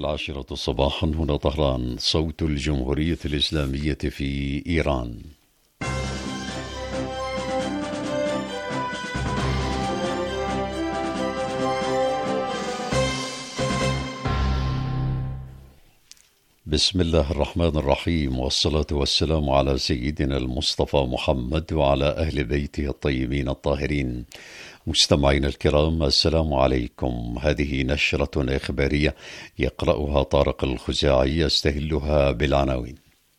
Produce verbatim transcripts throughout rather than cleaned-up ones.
العاشرة صباحا هنا طهران، صوت الجمهورية الإسلامية في إيران. بسم الله الرحمن الرحيم، والصلاة والسلام على سيدنا المصطفى محمد وعلى أهل بيته الطيبين الطاهرين. مستمعينا الكرام، السلام عليكم. هذه نشرة إخبارية يقرأها طارق الخزاعي، يستهلها بالعناوين.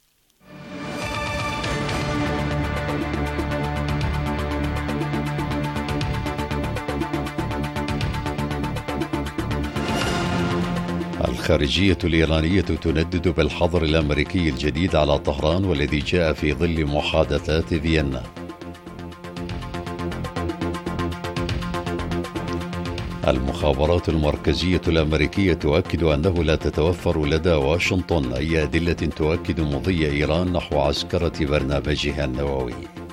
الخارجية الإيرانية تندد بالحظر الأمريكي الجديد على طهران، والذي جاء في ظل محادثات فيينا. المخابرات المركزية الأمريكية تؤكد أنه لا تتوفر لدى واشنطن أي أدلة تؤكد مضي إيران نحو عسكرة برنامجها النووي.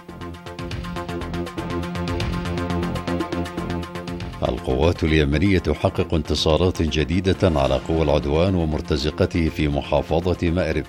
القوات اليمنية تحقق انتصارات جديدة على قوى العدوان ومرتزقته في محافظة مأرب.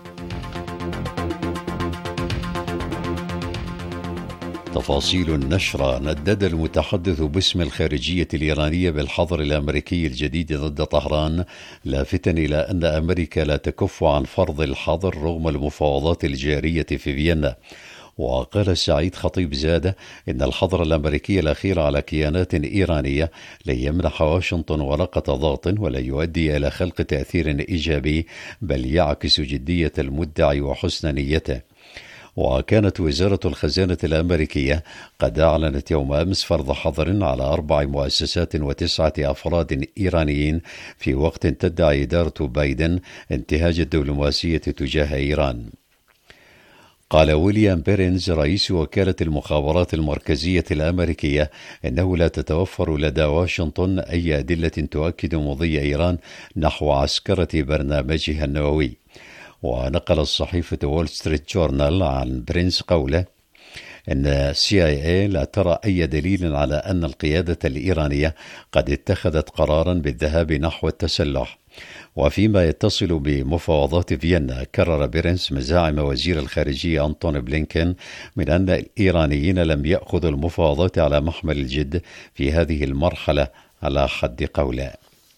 تفاصيل النشرة: ندد المتحدث باسم الخارجية الإيرانية بالحظر الأمريكي الجديد ضد طهران، لافتا إلى أن أمريكا لا تكف عن فرض الحظر رغم المفاوضات الجارية في فيينا. وقال سعيد خطيب زادة إن الحظر الأمريكي الأخير على كيانات إيرانية لن يمنح واشنطن ورقة ضغط ولا يؤدي إلى خلق تأثير إيجابي، بل يعكس جدية المدعي وحسن نيته. وكانت وزارة الخزانة الأمريكية قد أعلنت يوم أمس فرض حظر على أربع مؤسسات وتسعة أفراد إيرانيين، في وقت تدعي إدارة بايدن انتهاج الدبلوماسية تجاه إيران. قال ويليام بيرنز رئيس وكالة المخابرات المركزية الأمريكية إنه لا تتوفر لدى واشنطن أي أدلة تؤكد مضي إيران نحو عسكرة برنامجها النووي. ونقل الصحيفة وول ستريت جورنال عن برينس قوله إن السي آي إيه لا ترى أي دليل على أن القيادة الإيرانية قد اتخذت قرارا بالذهاب نحو التسلح. وفيما يتصل بمفاوضات فيينا، كرر بيرنس مزاعم وزير الخارجية أنتوني بلينكين من أن الإيرانيين لم يأخذوا المفاوضات على محمل الجد في هذه المرحلة على حد قوله.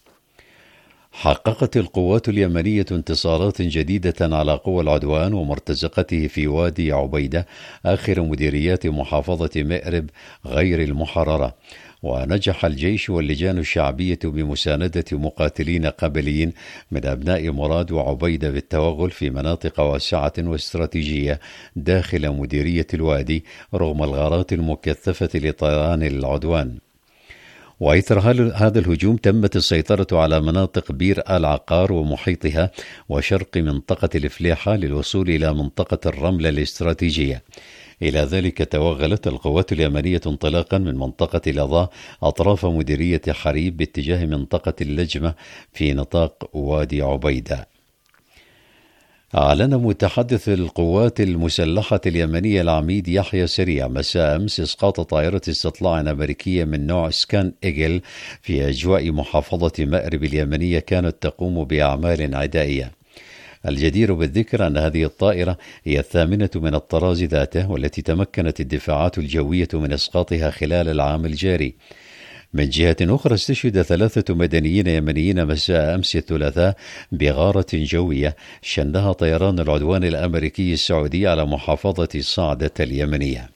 حققت القوات اليمنية انتصارات جديدة على قوى العدوان ومرتزقته في وادي عبيدة، آخر مديريات محافظة مأرب غير المحررة. ونجح الجيش واللجان الشعبية بمساندة مقاتلين قبليين من أبناء مراد وعبيدة بالتوغل في مناطق واسعة واستراتيجية داخل مديرية الوادي، رغم الغارات المكثفة لطيران العدوان. وإثر هذا الهجوم تمت السيطرة على مناطق بير العقار ومحيطها وشرق منطقة الفليحة للوصول إلى منطقة الرمل الاستراتيجية. إلى ذلك توغلت القوات اليمنية انطلاقا من منطقة لظى أطراف مديرية حريب باتجاه منطقة اللجمة في نطاق وادي عبيدة. أعلن متحدث القوات المسلحة اليمنية العميد يحيى سريع مساء أمس إسقاط طائرة استطلاع أمريكية من نوع سكان إيجل في أجواء محافظة مأرب اليمنية، كانت تقوم بأعمال عدائية. الجدير بالذكر أن هذه الطائرة هي الثامنة من الطراز ذاته، والتي تمكنت الدفاعات الجوية من إسقاطها خلال العام الجاري. من جهة أخرى، استشهد ثلاثة مدنيين يمنيين مساء أمس الثلاثاء بغارة جوية شنها طيران العدوان الأمريكي السعودي على محافظة صعدة اليمنية.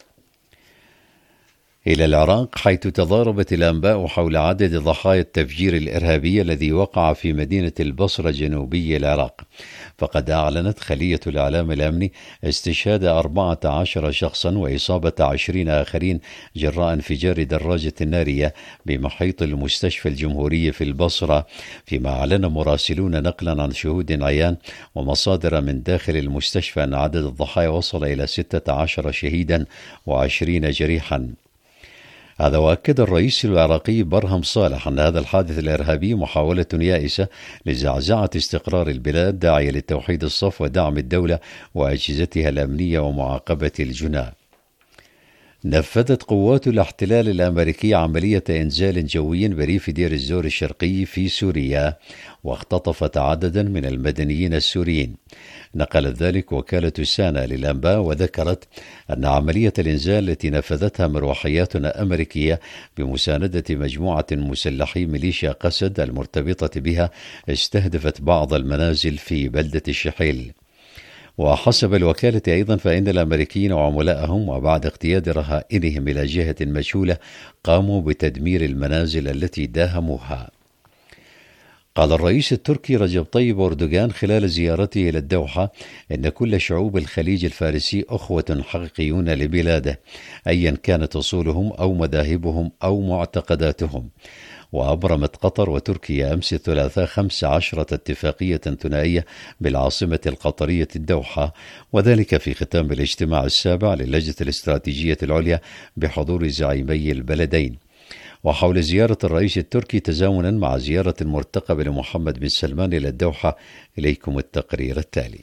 إلى العراق، حيث تضاربت الأنباء حول عدد ضحايا التفجير الإرهابي الذي وقع في مدينة البصرة جنوبي العراق. فقد أعلنت خلية الإعلام الأمني استشهاد أربعة عشر شخصا وإصابة عشرين آخرين جراء انفجار دراجة نارية بمحيط المستشفى الجمهوري في البصرة، فيما أعلن مراسلون نقلا عن شهود عيان ومصادر من داخل المستشفى أن عدد الضحايا وصل إلى ستة عشر شهيدا وعشرين جريحا. هذا وأكد الرئيس العراقي برهم صالح أن هذا الحادث الإرهابي محاولة يائسة لزعزعة استقرار البلاد، داعية للتوحيد الصف ودعم الدولة وأجهزتها الأمنية ومعاقبة الجناه. نفذت قوات الاحتلال الأمريكي عملية إنزال جوي بريف دير الزور الشرقي في سوريا، واختطفت عددا من المدنيين السوريين. نقلت ذلك وكالة سانا للأنباء، وذكرت أن عملية الإنزال التي نفذتها مروحيات أمريكية بمساندة مجموعة مسلحي ميليشيا قسد المرتبطة بها استهدفت بعض المنازل في بلدة الشحيل. وحسب الوكالة أيضا فإن الأمريكيين وعملائهم وبعد اقتياد رهائنهم إلى جهة مجهولة قاموا بتدمير المنازل التي داهموها. قال الرئيس التركي رجب طيب أردوغان خلال زيارته إلى الدوحة إن كل شعوب الخليج الفارسي أخوة حقيقيون لبلاده، أيا كانت أصولهم أو مذاهبهم أو معتقداتهم. وأبرمت قطر وتركيا أمس الثلاثاء خمس عشرة اتفاقية ثنائية بالعاصمة القطرية الدوحة، وذلك في ختام الاجتماع السابع للجنة الاستراتيجية العليا بحضور زعيمي البلدين. وحول زيارة الرئيس التركي تزامنا مع زيارة مرتقبة لمحمد بن سلمان إلى الدوحة، إليكم التقرير التالي.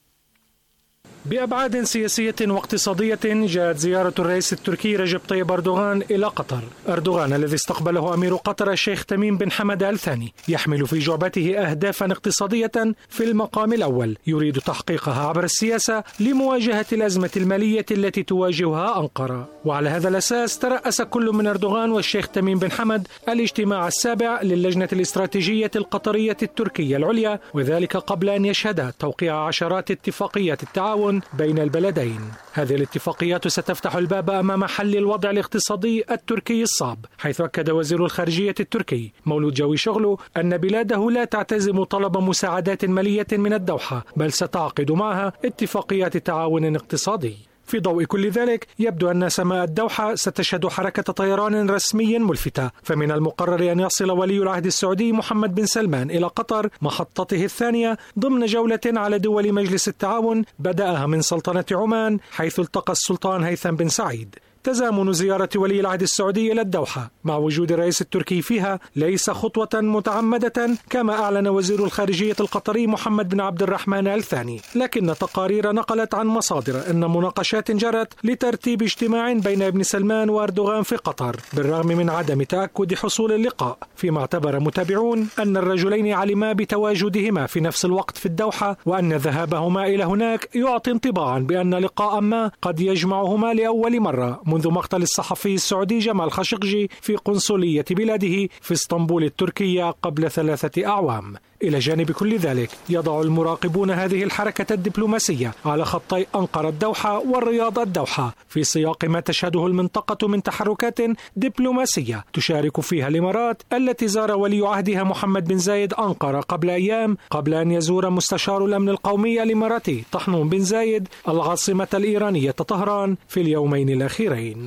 بأبعاد سياسية واقتصادية جاءت زيارة الرئيس التركي رجب طيب أردوغان إلى قطر. أردوغان الذي استقبله أمير قطر الشيخ تميم بن حمد آل ثاني يحمل في جعبته أهدافا اقتصادية في المقام الأول يريد تحقيقها عبر السياسة لمواجهة الأزمة المالية التي تواجهها أنقرة. وعلى هذا الأساس ترأس كل من أردوغان والشيخ تميم بن حمد الاجتماع السابع للجنة الاستراتيجية القطرية التركية العليا، وذلك قبل أن يشهد توقيع عشرات اتفاقيات التعاون بين البلدين. هذه الاتفاقيات ستفتح الباب أمام حل الوضع الاقتصادي التركي الصعب، حيث أكد وزير الخارجية التركي مولود جوي شغلو أن بلاده لا تعتزم طلب مساعدات مالية من الدوحة، بل ستعقد معها اتفاقيات تعاون اقتصادي. في ضوء كل ذلك يبدو أن سماء الدوحة ستشهد حركة طيران رسمي ملفتة، فمن المقرر أن يصل ولي العهد السعودي محمد بن سلمان إلى قطر محطته الثانية ضمن جولة على دول مجلس التعاون بدأها من سلطنة عمان، حيث التقى السلطان هيثم بن سعيد. تزامن زيارة ولي العهد السعودي إلى الدوحة مع وجود الرئيس التركي فيها ليس خطوة متعمدة كما أعلن وزير الخارجية القطري محمد بن عبد الرحمن آل ثاني، لكن تقارير نقلت عن مصادر أن مناقشات جرت لترتيب اجتماع بين ابن سلمان وأردوغان في قطر، بالرغم من عدم تأكد حصول اللقاء، فيما اعتبر متابعون أن الرجلين علما بتواجدهما في نفس الوقت في الدوحة، وأن ذهابهما إلى هناك يعطي انطباعا بأن لقاء ما قد يجمعهما لأول مرة منذ مقتل الصحفي السعودي جمال خاشقجي في قنصلية بلاده في اسطنبول التركية قبل ثلاثة أعوام. إلى جانب كل ذلك يضع المراقبون هذه الحركة الدبلوماسية على خطي أنقرة الدوحة والرياض الدوحة في سياق ما تشهده المنطقة من تحركات دبلوماسية تشارك فيها الإمارات، التي زار ولي عهدها محمد بن زايد أنقرة قبل أيام، قبل أن يزور مستشار الأمن القومي الإماراتي طحنون بن زايد العاصمة الإيرانية طهران في اليومين الأخيرين.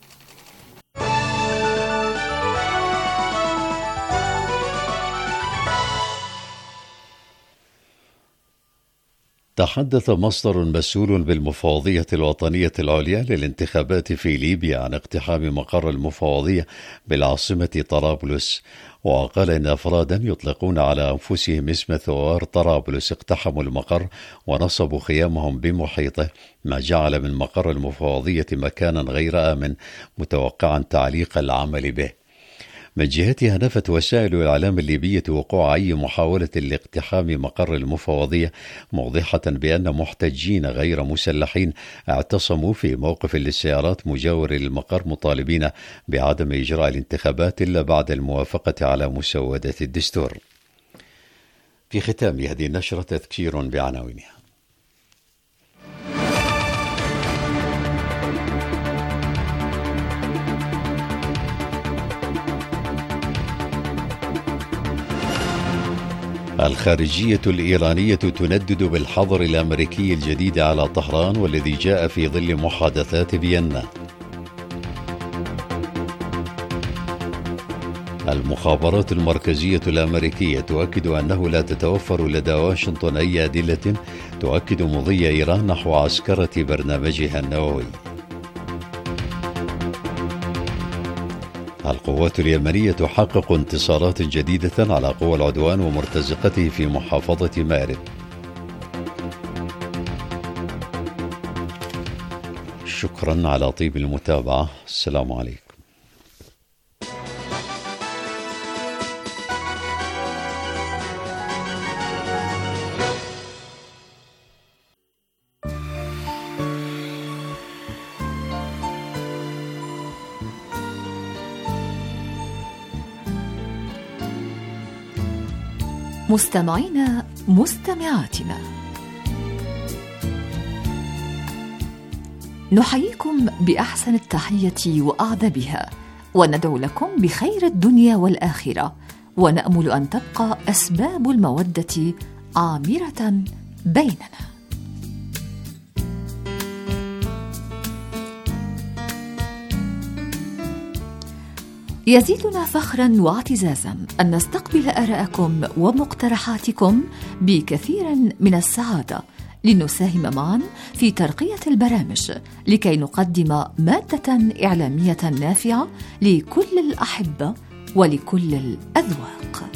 تحدث مصدر مسؤول بالمفوضية الوطنية العليا للانتخابات في ليبيا عن اقتحام مقر المفوضية بالعاصمة طرابلس، وقال إن أفرادا يطلقون على أنفسهم اسم ثوار طرابلس اقتحموا المقر ونصبوا خيامهم بمحيطه، ما جعل من مقر المفوضية مكانا غير آمن، متوقعا تعليق العمل به. من جهتها نفت وسائل الإعلام الليبية وقوع أي محاولة لاقتحام مقر المفوضية، موضحة بأن محتجين غير مسلحين اعتصموا في موقف للسيارات مجاور للمقر مطالبين بعدم إجراء الانتخابات إلا بعد الموافقة على مسودة الدستور. في ختام هذه النشرة تذكير بعناوينها. الخارجية الإيرانية تندد بالحظر الأمريكي الجديد على طهران، والذي جاء في ظل محادثات فيينا. المخابرات المركزية الأمريكية تؤكد أنه لا تتوفر لدى واشنطن أي أدلة تؤكد مضي إيران نحو عسكرة برنامجها النووي. القوات اليمنية تحقق انتصارات جديدة على قوى العدوان ومرتزقته في محافظة مأرب. شكرا على طيب المتابعة. السلام عليكم. مستمعينا مستمعاتنا، نحييكم بأحسن التحية وأعذبها، وندعو لكم بخير الدنيا والآخرة، ونأمل أن تبقى أسباب المودة عامرة بيننا. يزيدنا فخرا واعتزازا أن نستقبل آراءكم ومقترحاتكم بكثير من السعادة، لنساهم معا في ترقية البرامج لكي نقدم مادة إعلامية نافعة لكل الأحبة ولكل الأذواق.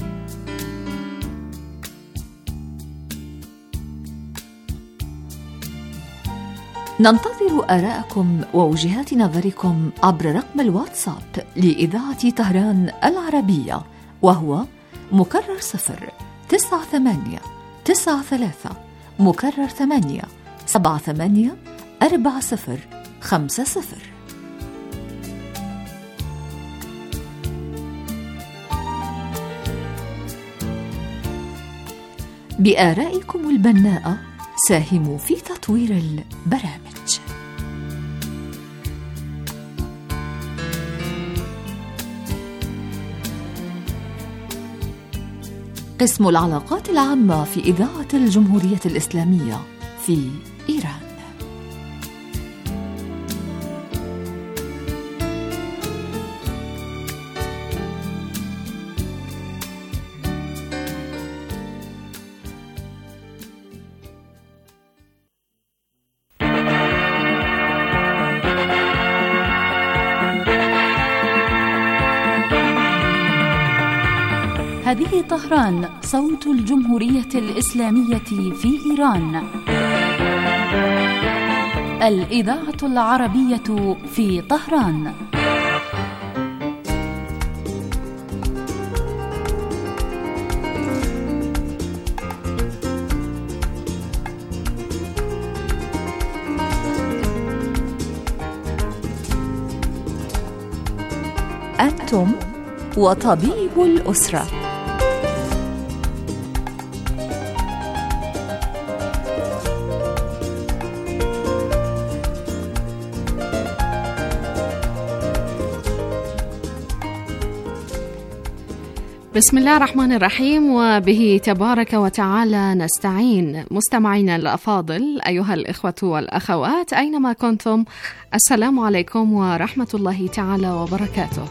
ننتظر آراءكم ووجهات نظركم عبر رقم الواتساب لإذاعة طهران العربية، وهو مكرر صفر تسعة ثمانية تسعة ثلاثة مكرر ثمانية سبعة ثمانية أربعة صفر خمسة صفر. بآرائكم البناءة ساهموا في تطوير البرامج. قسم العلاقات العامة في إذاعة الجمهورية الإسلامية في إيران. هذه طهران، صوت الجمهورية الإسلامية في إيران، الإذاعة العربية في طهران. أنتم وطبيب الأسرة. بسم الله الرحمن الرحيم، وبه تبارك وتعالى نستعين. مستمعينا الأفاضل، أيها الإخوة والأخوات أينما كنتم، السلام عليكم ورحمة الله تعالى وبركاته.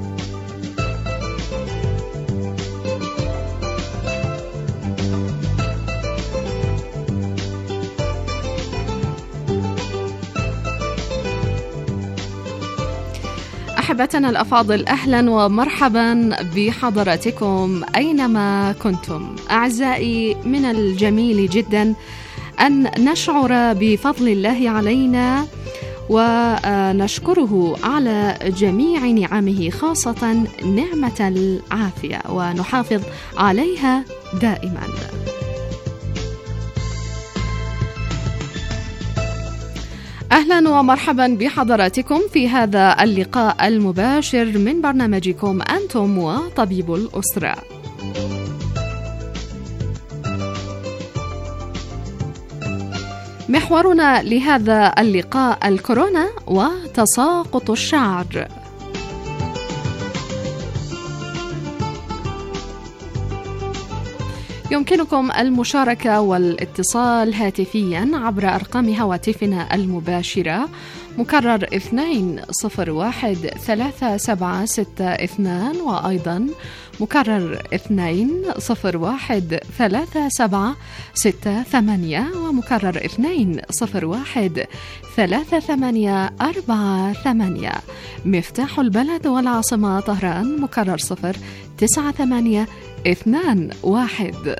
أحبتنا الأفاضل، أهلا ومرحبا بحضراتكم أينما كنتم. أعزائي، من الجميل جدا أن نشعر بفضل الله علينا ونشكره على جميع نعمه، خاصة نعمة العافية، ونحافظ عليها دائما. أهلا ومرحبا بحضراتكم في هذا اللقاء المباشر من برنامجكم أنتم وطبيب الأسرة. محورنا لهذا اللقاء الكورونا وتساقط الشعر. يمكنكم المشاركة والاتصال هاتفيا عبر أرقام هواتفنا المباشرة، مكرر اثنين صفر واحد ثلاثة سبعة ستة اثنان، وأيضا مكرر اثنين صفر واحد ثلاثة سبعة ستة ثمانية، ومكرر اثنين صفر واحد ثلاثة ثمانية أربعة ثمانية. مفتاح البلد والعاصمة طهران، مكرر صفر تسعة ثمانية اثنان واحد.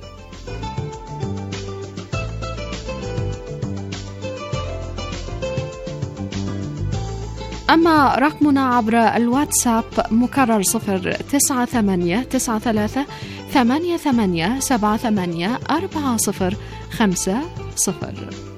أما رقمنا عبر الواتساب مكرر صفر تسعة ثمانية تسعة ثلاثة ثمانية ثمانية سبعة ثمانية أربعة صفر خمسة صفر.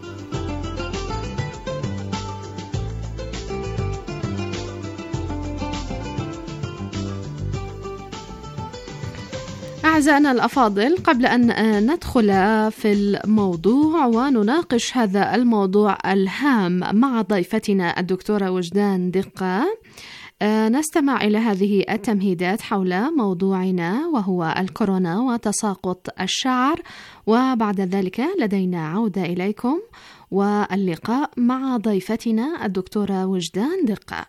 أعزائنا الأفاضل، قبل أن ندخل في الموضوع ونناقش هذا الموضوع الهام مع ضيفتنا الدكتورة وجدان دقة، نستمع إلى هذه التمهيدات حول موضوعنا وهو الكورونا وتساقط الشعر، وبعد ذلك لدينا عودة إليكم واللقاء مع ضيفتنا الدكتورة وجدان دقة.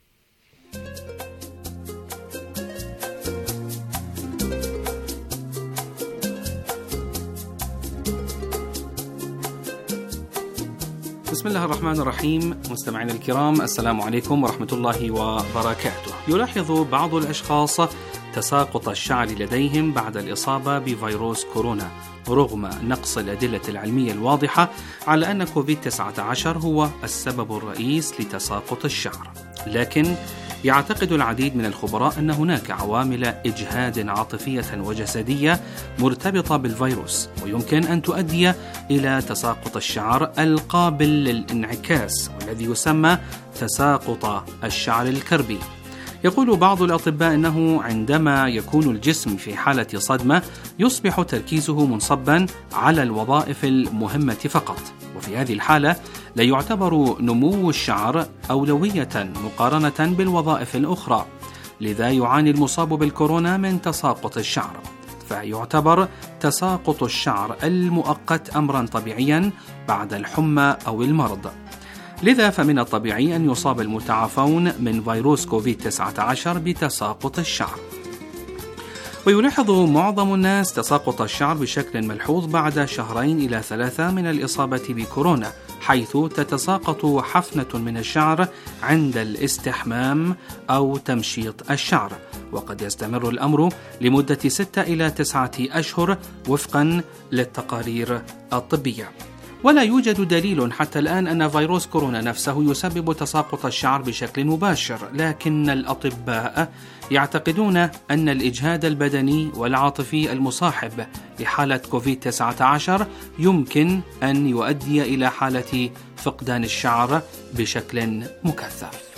بسم الله الرحمن الرحيم. مستمعينا الكرام، السلام عليكم ورحمة الله وبركاته. يلاحظ بعض الأشخاص تساقط الشعر لديهم بعد الإصابة بفيروس كورونا، رغم نقص الأدلة العلمية الواضحة على أن كوفيد تسعة عشر هو السبب الرئيس لتساقط الشعر. لكن يعتقد العديد من الخبراء أن هناك عوامل إجهاد عاطفية وجسدية مرتبطة بالفيروس، ويمكن أن تؤدي إلى تساقط الشعر القابل للانعكاس، والذي يسمى تساقط الشعر الكربي. يقول بعض الأطباء أنه عندما يكون الجسم في حالة صدمة يصبح تركيزه منصبا على الوظائف المهمة فقط، وفي هذه الحالة لا يعتبر نمو الشعر أولوية مقارنة بالوظائف الأخرى، لذا يعاني المصاب بالكورونا من تساقط الشعر، فيعتبر تساقط الشعر المؤقت أمرا طبيعيا بعد الحمى أو المرض. لذا فمن الطبيعي أن يصاب المتعافون من فيروس كوفيد تسعة عشر بتساقط الشعر. ويلاحظ معظم الناس تساقط الشعر بشكل ملحوظ بعد شهرين إلى ثلاثة من الإصابة بكورونا، حيث تتساقط حفنة من الشعر عند الاستحمام أو تمشيط الشعر، وقد يستمر الأمر لمدة ستة إلى تسعة أشهر وفقا للتقارير الطبية. ولا يوجد دليل حتى الآن أن فيروس كورونا نفسه يسبب تساقط الشعر بشكل مباشر، لكن الأطباء يعتقدون أن الإجهاد البدني والعاطفي المصاحب لحالة كوفيد تسعة عشر يمكن أن يؤدي إلى حالة فقدان الشعر بشكل مكثف.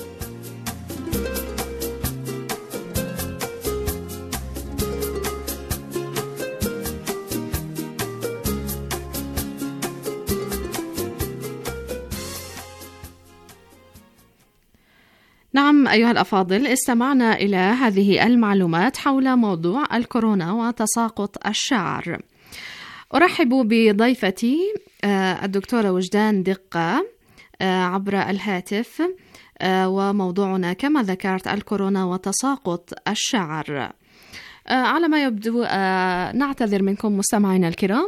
نعم أيها الأفاضل، استمعنا إلى هذه المعلومات حول موضوع الكورونا وتساقط الشعر. أرحب بضيفتي الدكتورة وجدان دقة عبر الهاتف، وموضوعنا كما ذكرت الكورونا وتساقط الشعر. على ما يبدو نعتذر منكم مستمعينا الكرام،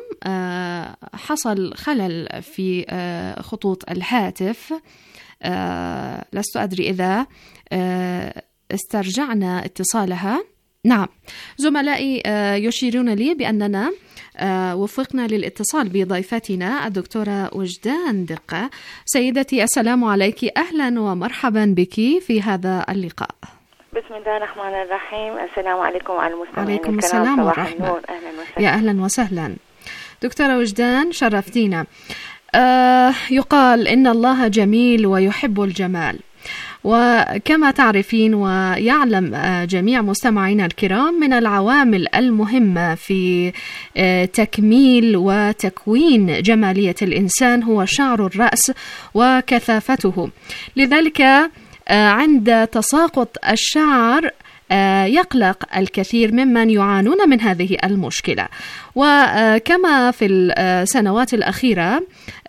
حصل خلل في خطوط الهاتف، آه، لست أدري إذا آه، استرجعنا اتصالها. نعم، زملائي آه، يشيرون لي بأننا آه، وفقنا للاتصال بضيفتنا الدكتورة وجدان دقة. سيدتي السلام عليك، أهلا ومرحبا بك في هذا اللقاء. بسم الله الرحمن الرحيم. السلام عليكم على المستمعين. عليكم السلام ورحمة. أهلا وسهلا. يا أهلا وسهلا دكتورة وجدان، شرفتينا. آه يقال إن الله جميل ويحب الجمال، وكما تعرفين ويعلم آه جميع مستمعينا الكرام، من العوامل المهمة في آه تكميل وتكوين جمالية الإنسان هو شعر الرأس وكثافته. لذلك آه عند تساقط الشعر يقلق الكثير ممن يعانون من هذه المشكلة. وكما في السنوات الأخيرة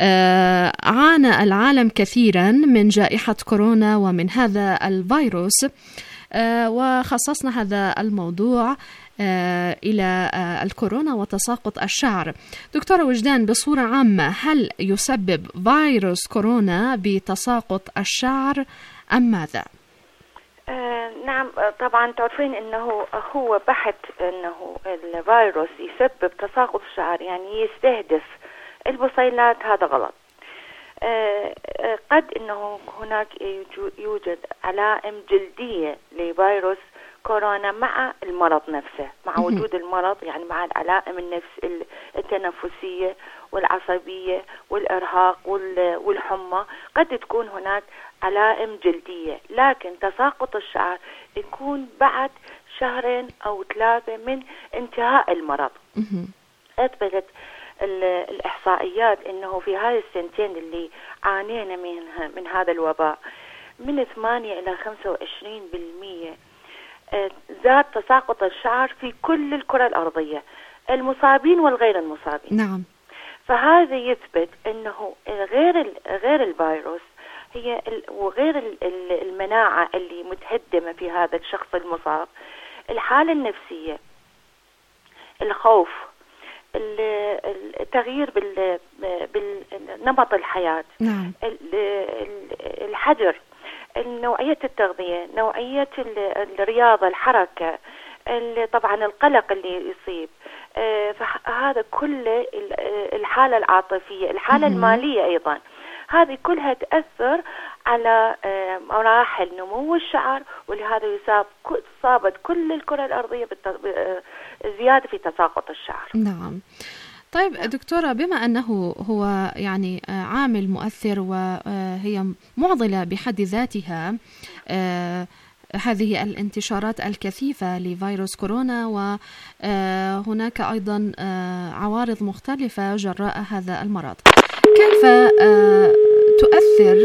عانى العالم كثيرا من جائحة كورونا ومن هذا الفيروس، وخصصنا هذا الموضوع إلى الكورونا وتساقط الشعر. دكتورة وجدان، بصورة عامة هل يسبب فيروس كورونا بتساقط الشعر أم ماذا؟ آه نعم، طبعا تعرفين انه هو بحث انه الفيروس يسبب تساقط الشعر، يعني يستهدف البصيلات، هذا غلط. قد أنه هناك يوجد علائم جلدية لفيروس كورونا مع المرض نفسه، مع وجود المرض، يعني مع العلائم النفس التنفسية والعصبية والإرهاق والحمى، قد تكون هناك علائم جلدية. لكن تساقط الشعر يكون بعد شهرين أو ثلاثة من انتهاء المرض. أثبتت الإحصائيات أنه في هذه السنتين اللي عانينا منها من هذا الوباء من ثمانية إلى خمسة وعشرين بالمئة زاد تساقط الشعر في كل الكرة الأرضية، المصابين والغير المصابين. نعم. فهذا يثبت أنه غير غير الفيروس هي وغير المناعة اللي متهدمة في هذا الشخص المصاب، الحالة النفسية، الخوف، التغيير بالنمط الحياة، نعم. الحجر، نوعية التغذية، نوعية الرياضة، الحركة، طبعا القلق اللي يصيب، فهذا كله، الحالة العاطفية، الحالة المالية أيضا، هذه كلها تأثر على مراحل نمو الشعر، ولهذا يصاب صابت كل الكرة الأرضية بزيادة في تساقط الشعر. نعم. طيب دكتورة، بما أنه هو يعني عامل مؤثر وهي معضلة بحد ذاتها هذه الانتشارات الكثيفة لفيروس كورونا، وهناك أيضا عوارض مختلفة جراء هذا المرض، كيف تؤثر؟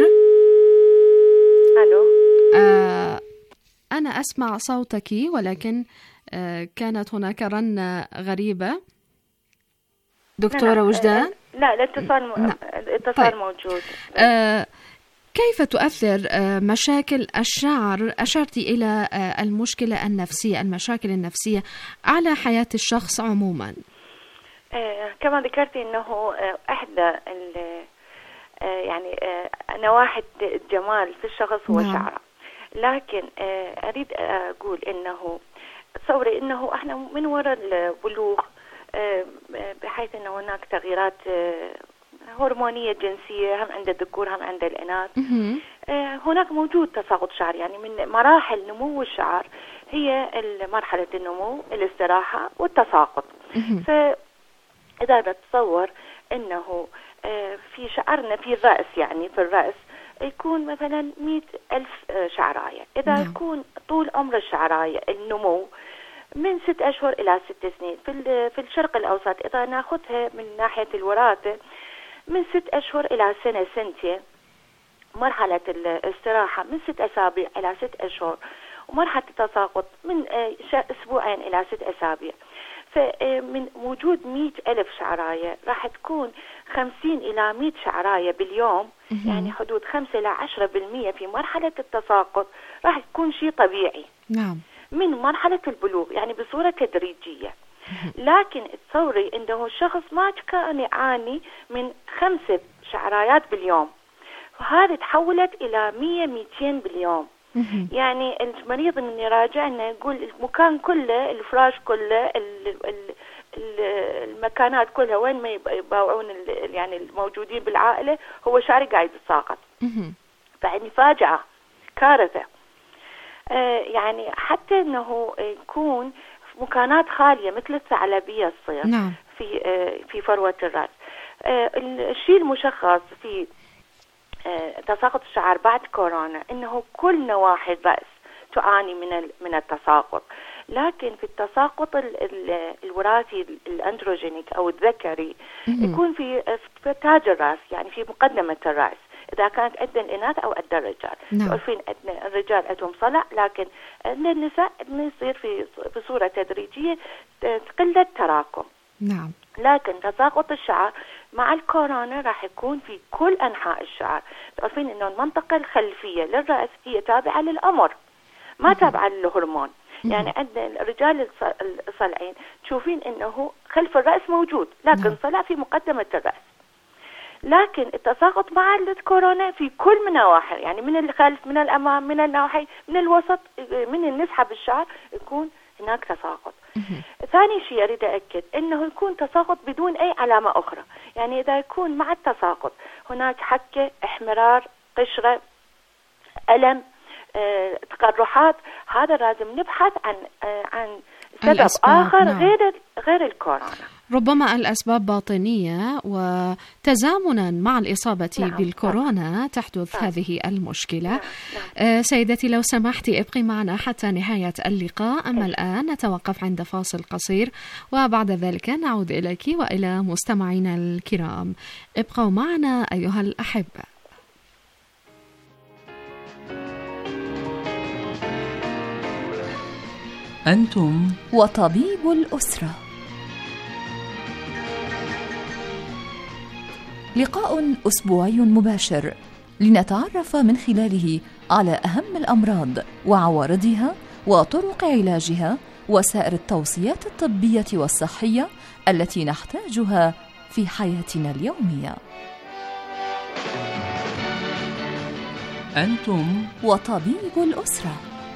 ألو. أنا أسمع صوتك ولكن كانت هناك رنة غريبة. دكتورة لا وجدان؟ لا الاتصال م... الاتصال طيب. موجود. آه كيف تؤثر آه مشاكل الشعر؟ أشرت إلى آه المشكلة النفسية، المشاكل النفسية على حياة الشخص عموما. آه كما ذكرتي أنه آه إحدى آه يعني آه نواحي الجمال في الشخص هو نعم. شعره، لكن آه أريد أقول أنه تصوري أنه إحنا من وراء البلوغ، بحيث أن هناك تغييرات هرمونية جنسية هم عند الذكور هم عند الإناث، هناك موجود تساقط شعر. يعني من مراحل نمو الشعر هي مرحلة النمو، الاستراحة والتساقط. فإذا نتصور أنه في شعرنا في الرأس، يعني في الرأس يكون مثلا مئة ألف شعراية، إذا يكون طول عمر الشعراية النمو من ست أشهر إلى ست سنين. في في الشرق الأوسط إذا نأخذها من ناحية الوراثة من ست أشهر إلى سنة سنتين، مرحلة الاستراحة من ست أسابيع إلى ست أشهر، ومرحلة التساقط من أسبوعين إلى ست أسابيع. فمن وجود مئة ألف شعراية راح تكون خمسين إلى مئة شعراية باليوم، يعني حدود خمسة إلى عشرة بالمئة في مرحلة التساقط، راح يكون شيء طبيعي. نعم. من مرحلة البلوغ، يعني بصورة تدريجية. لكن تصوري انه الشخص ما كان يعاني من خمسة شعرايات باليوم، وهذه تحولت الى مية مئتين باليوم. يعني المريض من يراجعنا يقول المكان كله، الفراش كله، المكانات كلها وين ما يباوعون يعني الموجودين بالعائلة هو شعري قاعد يتساقط. فعني فاجعة، كارثة. آه يعني حتى انه يكون في مكانات خالية مثل الثعلبية تصير نعم. في آه في فروة الرأس. آه الشيء المشخص في آه تساقط الشعر بعد كورونا انه كل نواحي الرأس تعاني من من التساقط، لكن في التساقط ال ال الوراثي الأندروجينيك او الذكري يكون في في تاج الرأس، يعني في مقدمة الرأس، إذا كانت عند الإناث أو عند الرجال. تعرفين نعم. الرجال عندهم صلع، لكن عند النساء يصير في بصورة تدريجية تقل التراكم. نعم. لكن تساقط الشعر مع الكورونا راح يكون في كل أنحاء الشعر. تعرفين إنه المنطقة الخلفية للرأس هي تابعة للأمر، ما مم. تابعة للهرمون. مم. يعني عند الرجال الصلعين تشوفين إنه خلف الرأس موجود، لكن نعم. صلع في مقدمة الرأس. لكن التساقط مع الكورونا في كل مناحي، يعني من الخلف، من الأمام، من النواحي، من الوسط، من النسحة بالشعر، يكون هناك تساقط. ثاني شيء أريد أكد أنه يكون تساقط بدون أي علامة أخرى، يعني إذا يكون مع التساقط هناك حكة، احمرار، قشرة، ألم، آه، تقرحات، هذا لازم نبحث عن آه، عن سبب آخر. نعم. غير غير الكورونا. ربما الأسباب باطنية وتزامنا مع الإصابة نعم. بالكورونا تحدث نعم. هذه المشكلة. نعم. نعم. آه سيدتي لو سمحتي ابقي معنا حتى نهاية اللقاء، أما الآن نتوقف عند فاصل قصير وبعد ذلك نعود إليك وإلى مستمعينا الكرام. ابقوا معنا أيها الأحبة. أنتم وطبيب الأسرة، لقاء أسبوعي مباشر لنتعرف من خلاله على أهم الأمراض وعوارضها وطرق علاجها وسائر التوصيات الطبية والصحية التي نحتاجها في حياتنا اليومية. أنتم وطبيب الأسرة.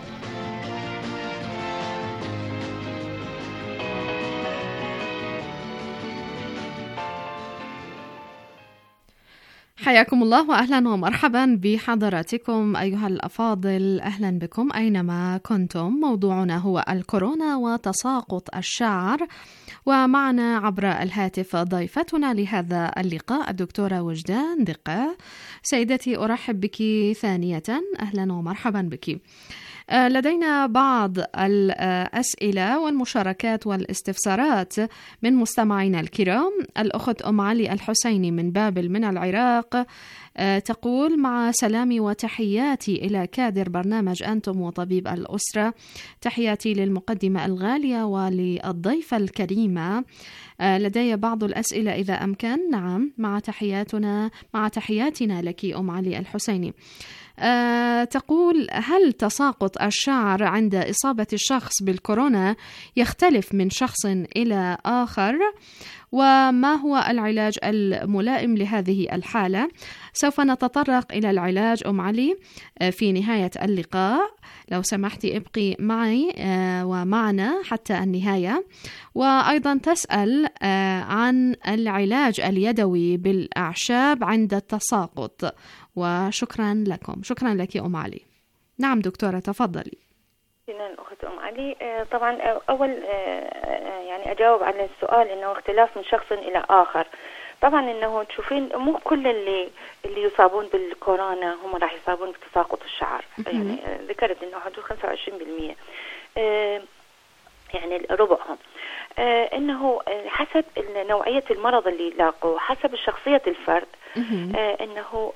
حياكم الله وأهلا ومرحبا بحضراتكم أيها الأفاضل، أهلا بكم أينما كنتم. موضوعنا هو الكورونا وتساقط الشعر، ومعنا عبر الهاتف ضيفتنا لهذا اللقاء الدكتورة وجدان دقة. سيدتي أرحب بك ثانية، أهلا ومرحبا بك. لدينا بعض الأسئلة والمشاركات والاستفسارات من مستمعينا الكرام. الأخت أم علي الحسيني من بابل من العراق تقول: مع سلامي وتحياتي إلى كادر برنامج أنتم وطبيب الأسرة، تحياتي للمقدمة الغالية وللضيفة الكريمة. لدي بعض الأسئلة إذا أمكن. نعم، مع تحياتنا مع تحياتنا لك أم علي الحسيني. أه تقول: هل تساقط الشعر عند إصابة الشخص بالكورونا يختلف من شخص إلى آخر؟ وما هو العلاج الملائم لهذه الحالة؟ سوف نتطرق إلى العلاج أم علي في نهاية اللقاء، لو سمحتي ابقي معي ومعنا حتى النهاية. وأيضا تسأل عن العلاج اليدوي بالأعشاب عند التساقط. وشكرا لكم. شكرا لك أم علي. نعم دكتورة تفضلي. أخت أم علي، طبعا أول يعني أجاوب على السؤال إنه اختلاف من شخص إلى آخر. طبعا إنه تشوفين مو كل اللي اللي يصابون بالكورونا هم راح يصابون بتساقط الشعر. يعني ذكرت إنه حدود خمسة وعشرين بالمئة، يعني ربعهم. إنه حسب نوعية المرض اللي لاقوه، حسب شخصية الفرد، إنه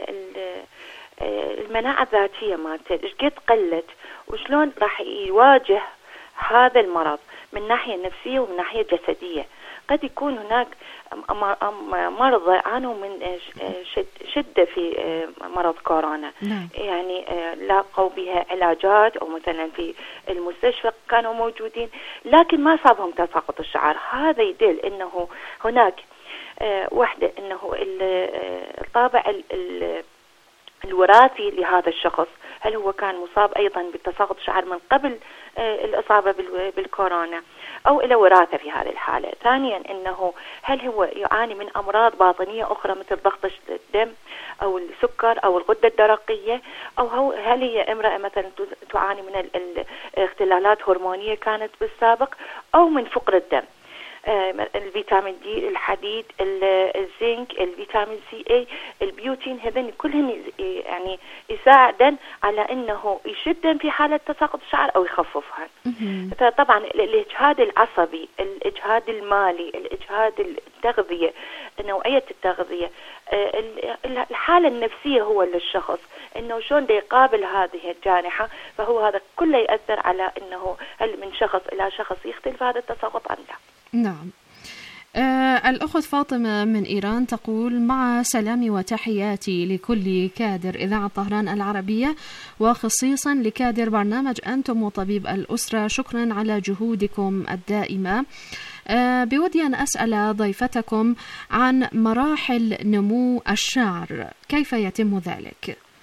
المناعة الذاتية مالته إيش قد قلت وشلون راح يواجه هذا المرض من ناحية نفسية ومن ناحية جسدية. قد يكون هناك مرضى عانوا من شدة في مرض كورونا، يعني لاقوا بها علاجات أو مثلا في المستشفى كانوا موجودين لكن ما صابهم تساقط الشعر. هذا يدل إنه هناك وحدة إنه الطابع الوراثي لهذا الشخص، هل هو كان مصاب أيضا بالتساقط الشعر من قبل الإصابة بالكورونا أو إلى وراثة في هذه الحالة. ثانيا إنه هل هو يعاني من أمراض باطنية أخرى مثل ضغط الدم أو السكر أو الغدة الدرقية، أو هل هي امرأة مثلا تعاني من الاختلالات هرمونية كانت بالسابق، أو من فقر الدم. الفيتامين دي، الحديد، الزنك، الفيتامين سي اي، البيوتين، هذين كلهم يعني يساعدن على انه يشدن في حالة تساقط الشعر او يخففها. فطبعا الاجهاد العصبي، الاجهاد المالي، الاجهاد التغذية، نوعية التغذية، الحالة النفسية هو للشخص انه شلون دا يقابل هذه الجانحة، فهو هذا كله يأثر على انه هل من شخص الى شخص يختلف هذا التساقط عنده. نعم. آه الأخت فاطمة من إيران تقول: مع سلامي وتحياتي لكل كادر إذاعة طهران العربية وخصيصا لكادر برنامج أنتم وطبيب الأسرة، شكرا على جهودكم الدائمة. آه بودي أن أسأل ضيفتكم عن مراحل نمو الشعر، كيف يتم ذلك؟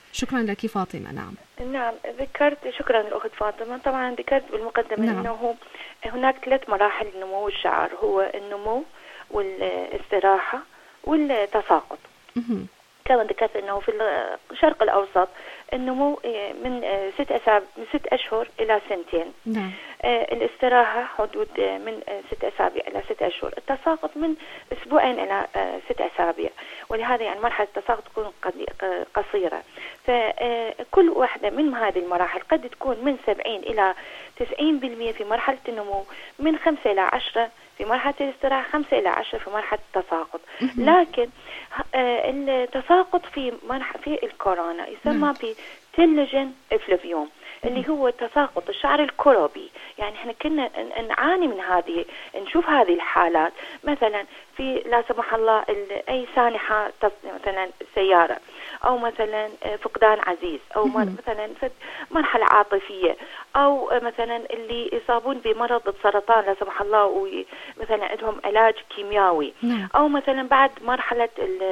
شكرا لك فاطمة. نعم نعم ذكرت، شكرا الأخت فاطمة. طبعا ذكرت بالمقدمة نعم. أنه هناك ثلاث مراحل لنمو الشعر، هو النمو والاستراحة والتساقط. كما ذكرت أنه في الشرق الأوسط النمو من ست أسابيع من ست أشهر إلى سنتين. نعم. الاستراحة حدود من ست أسابيع إلى ست أشهر، التساقط من أسبوعين إلى ست أسابيع، ولهذا يعني مرحلة التساقط تكون قصيرة. فكل واحدة من هذه المراحل قد تكون من سبعين إلى تسعين بالمئة في مرحلة النمو، من خمسة إلى عشرة في مرحلة الاستراحة، خمسة إلى عشرة في مرحلة التساقط. لكن التساقط في مرحلة في الكورونا يسمى بتيلوجين إفلوفيوم، اللي هو تساقط الشعر الكروبي. يعني احنا كنا نعاني من هذه، نشوف هذه الحالات مثلا في لا سمح الله اي سانحة مثلا سيارة، او مثلا فقدان عزيز، او مثلا مرحلة عاطفية، او مثلا اللي يصابون بمرض السرطان لا سمح الله ومثلا عندهم علاج كيميائي، او مثلا بعد مرحلة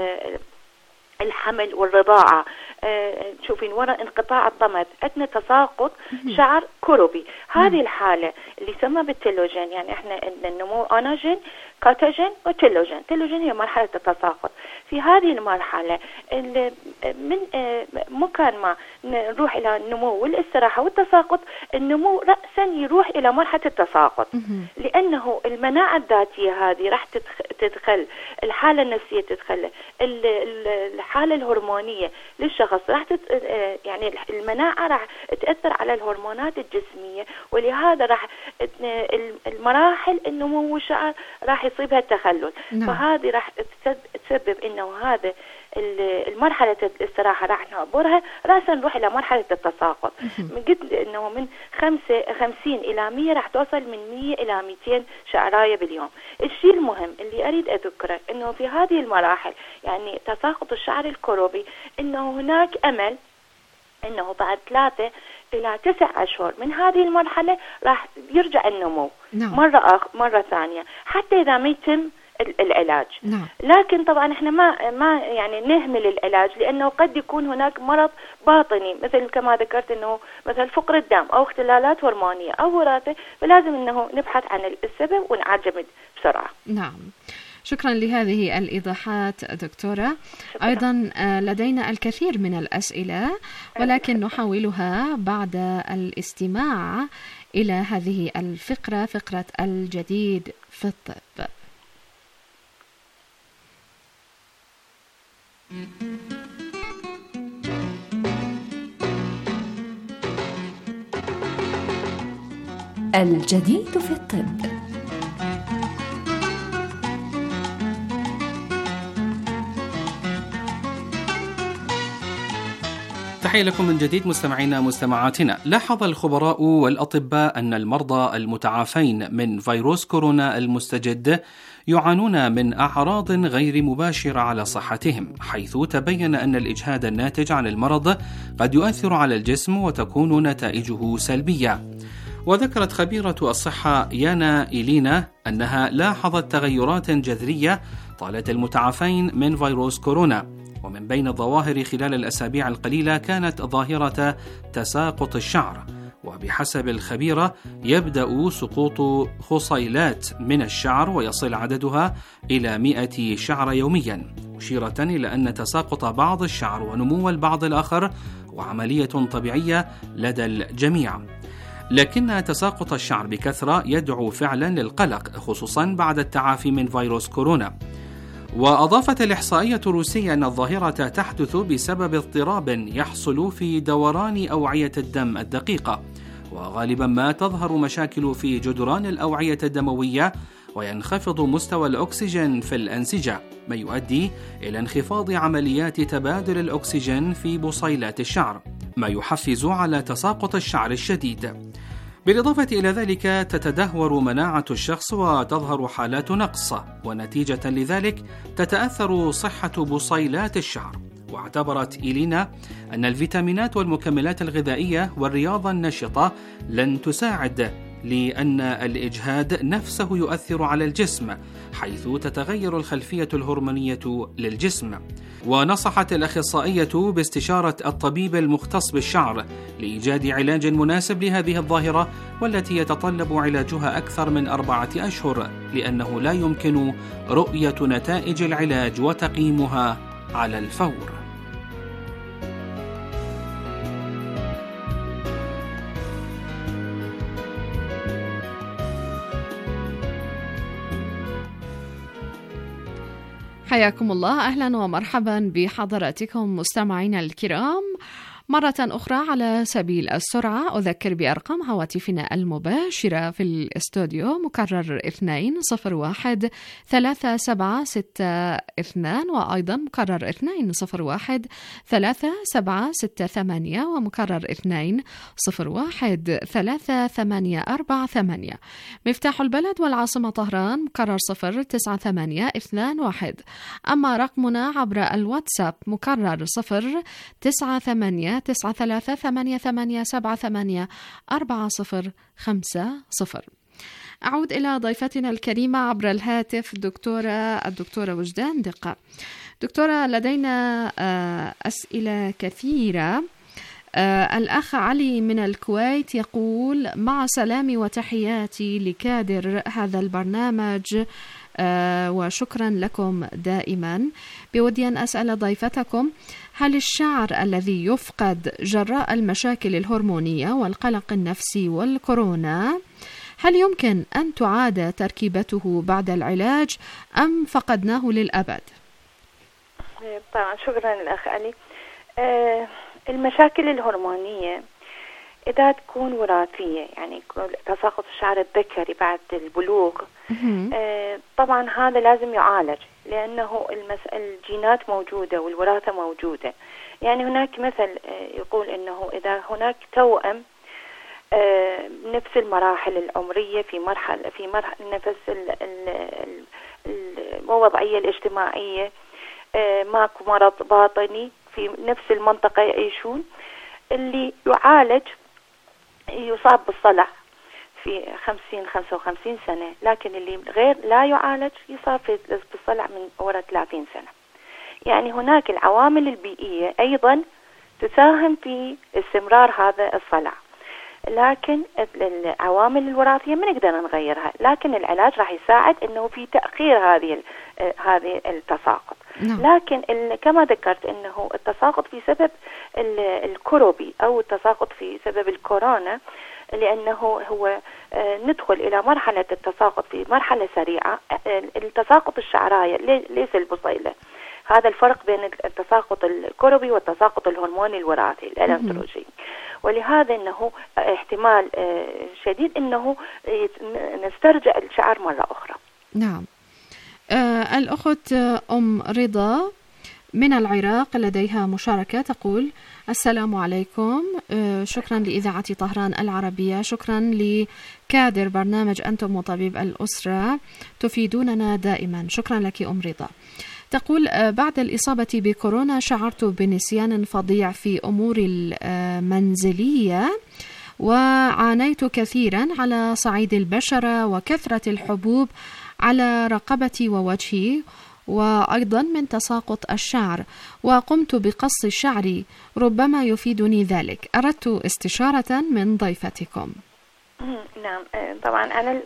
الحمل والرضاعة، تشوفين وراء انقطاع الضمد أثناء تساقط شعر كروبي. هذه الحالة اللي يسمى بالتيلوجين، يعني احنا النمو أناجين كاتاجين وتيلوجين. تيلوجين هي مرحلة التساقط. في هذه المرحلة من مكان ما نروح إلى النمو والاستراحة والتساقط، النمو رأسا يروح إلى مرحلة التساقط، لأنه المناعة الذاتية هذه راح تدخل، الحالة النفسية تدخل، الحالة الهرمونية للشخص راح تت... يعني المناعة راح تأثر على الهرمونات الجسمية، ولهذا راح المراحل النمو والشعر راح يصيبها التخلل. نعم. فهذه راح تسبب انه هذا المرحلة الاستراحة راح نعبرها راسا نروح الى مرحلة التساقط. من قلت انه من خمسة خمسين الى مية راح توصل من مية الى مئتين شعراية باليوم. الشيء المهم اللي اريد اذكره انه في هذه المراحل يعني تساقط الشعر الكروبي، انه هناك امل انه بعد ثلاثة الى تسع اشهر من هذه المرحلة راح يرجع النمو. نعم. مرة أخ... مرة ثانية حتى اذا ما يتم العلاج. نعم. لكن طبعا احنا ما ما يعني نهمل العلاج، لانه قد يكون هناك مرض باطني مثل كما ذكرت انه مثل فقر الدم او اختلالات هرمونية او وراثة، فلازم انه نبحث عن السبب ونعالجه بسرعة. نعم. شكرا لهذه الإيضاحات دكتورة. شكرا. أيضا لدينا الكثير من الأسئلة، ولكن نحاولها بعد الاستماع إلى هذه الفقرة، فقرة الجديد في الطب. الجديد في الطب. تحية لكم من جديد مستمعينا مستمعاتنا. لاحظ الخبراء والأطباء أن المرضى المتعافين من فيروس كورونا المستجد يعانون من أعراض غير مباشرة على صحتهم، حيث تبين أن الإجهاد الناتج عن المرض قد يؤثر على الجسم وتكون نتائجه سلبية. وذكرت خبيرة الصحة يانا إيلينا أنها لاحظت تغيرات جذرية طالت المتعافين من فيروس كورونا، ومن بين الظواهر خلال الأسابيع القليلة كانت ظاهرة تساقط الشعر. وبحسب الخبيرة يبدأ سقوط خصيلات من الشعر ويصل عددها إلى مئة شعرة يوميا، مشيرة إلى أن تساقط بعض الشعر ونمو البعض الآخر وعملية طبيعية لدى الجميع. لكن تساقط الشعر بكثرة يدعو فعلا للقلق، خصوصا بعد التعافي من فيروس كورونا. وأضافت الإحصائية الروسية أن الظاهرة تحدث بسبب اضطراب يحصل في دوران أوعية الدم الدقيقة، وغالبا ما تظهر مشاكل في جدران الأوعية الدموية وينخفض مستوى الأكسجين في الأنسجة، ما يؤدي إلى انخفاض عمليات تبادل الأكسجين في بصيلات الشعر، ما يحفز على تساقط الشعر الشديد. بالإضافة إلى ذلك تتدهور مناعة الشخص وتظهر حالات نقص، ونتيجة لذلك تتأثر صحة بصيلات الشعر. واعتبرت إيلينا أن الفيتامينات والمكملات الغذائية والرياضة النشطة لن تساعد لأن الإجهاد نفسه يؤثر على الجسم، حيث تتغير الخلفية الهرمونية للجسم. ونصحت الأخصائية باستشارة الطبيب المختص بالشعر لإيجاد علاج مناسب لهذه الظاهرة، والتي يتطلب علاجها أكثر من أربعة أشهر، لأنه لا يمكن رؤية نتائج العلاج وتقييمها على الفور. حياكم الله، أهلا ومرحبا بحضراتكم مستمعينا الكرام مرة أخرى. على سبيل السرعة أذكر بأرقام هواتفنا المباشرة في الاستوديو: مكرر اثنين صفر واحد ثلاثة سبعة ستة اثنان، وأيضا مكرر اثنين صفر واحد ثلاثة سبعة ستة ثمانية، ومكرر اثنين صفر واحد ثلاثة ثمانية أربعة ثمانية. مفتاح البلد والعاصمة طهران مكرر صفر تسعة ثمانية اثنان واحد. أما رقمنا عبر الواتساب مكرر صفر تسعة ثمانية تسعة ثلاثة ثمانية ثمانية سبعة ثمانية أربعة صفر خمسة صفر. أعود إلى ضيفتنا الكريمة عبر الهاتف دكتورة الدكتورة وجدان دقة. دكتورة، لدينا أسئلة كثيرة. الأخ علي من الكويت يقول: مع سلامي وتحياتي لكادر هذا البرنامج وشكرا لكم دائما. بودي أن أسأل ضيفتكم: هل الشعر الذي يفقد جراء المشاكل الهرمونية والقلق النفسي والكورونا، هل يمكن أن تعاد تركيبته بعد العلاج أم فقدناه للأبد؟ طبعا شكرا الأخ علي. آه المشاكل الهرمونية إذا تكون وراثية، يعني تساقط الشعر الذكري بعد البلوغ، آه طبعا هذا لازم يعالج، لأنه المس... الجينات موجودة والوراثة موجودة. يعني هناك مثل يقول إنه إذا هناك توأم آه نفس المراحل العمرية في مرحلة في مرحلة نفس ال... ال... الوضعية الاجتماعية، آه ماكو مرض باطني في نفس المنطقة يعيشون، اللي يعالج يصاب بالصلع في خمسين خمسة وخمسين سنة، لكن اللي غير لا يعالج يصاب بالصلع من وراء ثلاثين سنة. يعني هناك العوامل البيئية أيضا تساهم في استمرار هذا الصلع، لكن العوامل الوراثية ما نقدر نغيرها، لكن العلاج راح يساعد انه في تأخير هذه هذه التساقط. لكن كما ذكرت انه التساقط في سبب الكوروبي او التساقط في سبب الكورونا، لأنه هو ندخل إلى مرحلة التساقط في مرحلة سريعة. التساقط الشعراية ليس البصيلة، هذا الفرق بين التساقط الكوروبي والتساقط الهرموني الوراثي الأنثروجين، ولهذا أنه احتمال شديد أنه نسترجع الشعر مرة أخرى. نعم. آه الأخت أم رضا من العراق لديها مشاركة، تقول: السلام عليكم، شكرا لإذاعة طهران العربية، شكرا لكادر برنامج أنتم وطبيب الأسرة، تفيدوننا دائما. شكرا لك أم رضا. تقول: بعد الإصابة بكورونا شعرت بنسيان فظيع في أموري المنزلية، وعانيت كثيرا على صعيد البشرة وكثرة الحبوب على رقبتي ووجهي، وأيضا من تساقط الشعر، وقمت بقص شعري، ربما يفيدني ذلك. أردت استشارة من ضيفتكم. نعم، طبعا أنا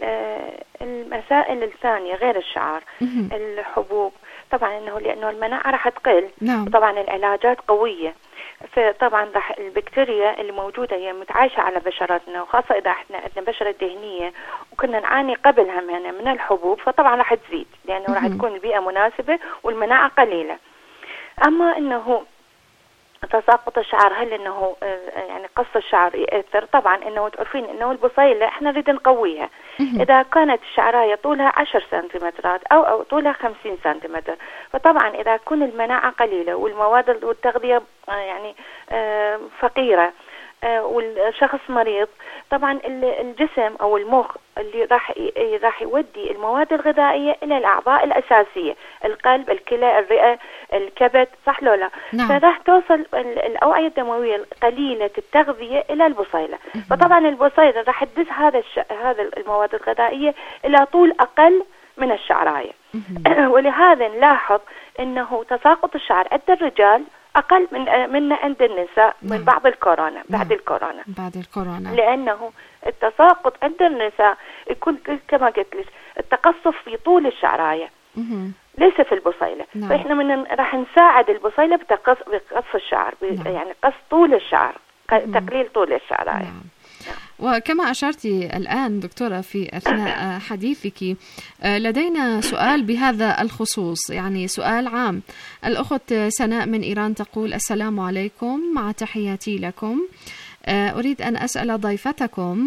المسائل الثانية غير الشعر، الحبوب، طبعا إنه لأنه المناعة راح تقل، نعم. طبعا العلاجات قوية، فطبعا راح البكتيريا اللي موجودة هي متعايشة على بشرتنا، وخاصة إذا احنا عندنا بشرة دهنية وكنا نعاني قبلها من من الحبوب، فطبعا راح تزيد لأنه راح تكون البيئة مناسبة والمناعة قليلة. أما إنه تساقط الشعر، هل إنه يعني قص الشعر يأثر؟ طبعا إنه تعرفين إنه البصيلة إحنا نريد نقويها. إذا كانت الشعراية طولها عشر سنتيمترات أو أو طولها خمسين سنتيمتر، فطبعا إذا تكون المناعة قليلة والمواد والتغذية يعني فقيرة، والشخص مريض، طبعا الجسم او المخ اللي راح راح يودي المواد الغذائيه الى الاعضاء الاساسيه، القلب، الكلى، الرئه، الكبد، صح لو لا؟ نعم. فراح توصل الاوعيه الدمويه قليله التغذيه الى البصيله، فطبعا البصيله راح تدز هذا الش... هذا المواد الغذائيه الى طول اقل من الشعرايه. ولهذا نلاحظ انه تساقط الشعر عند الرجال اقل من من عند النساء من نعم. بعض الكورونا بعد نعم. الكورونا بعد الكورونا لانه التساقط عند النساء يكون كما قلت لك التقصف في طول الشعرايه ليس في البصيله. نعم. فاحنا من راح نساعد البصيله بتقص بقص الشعر، نعم. يعني قص طول الشعر، تقليل طول الشعرايه. نعم. وكما أشرتي الآن دكتورة في أثناء حديثك، لدينا سؤال بهذا الخصوص، يعني سؤال عام. الأخت سناء من إيران تقول: السلام عليكم، مع تحياتي لكم. أريد أن أسأل ضيفتكم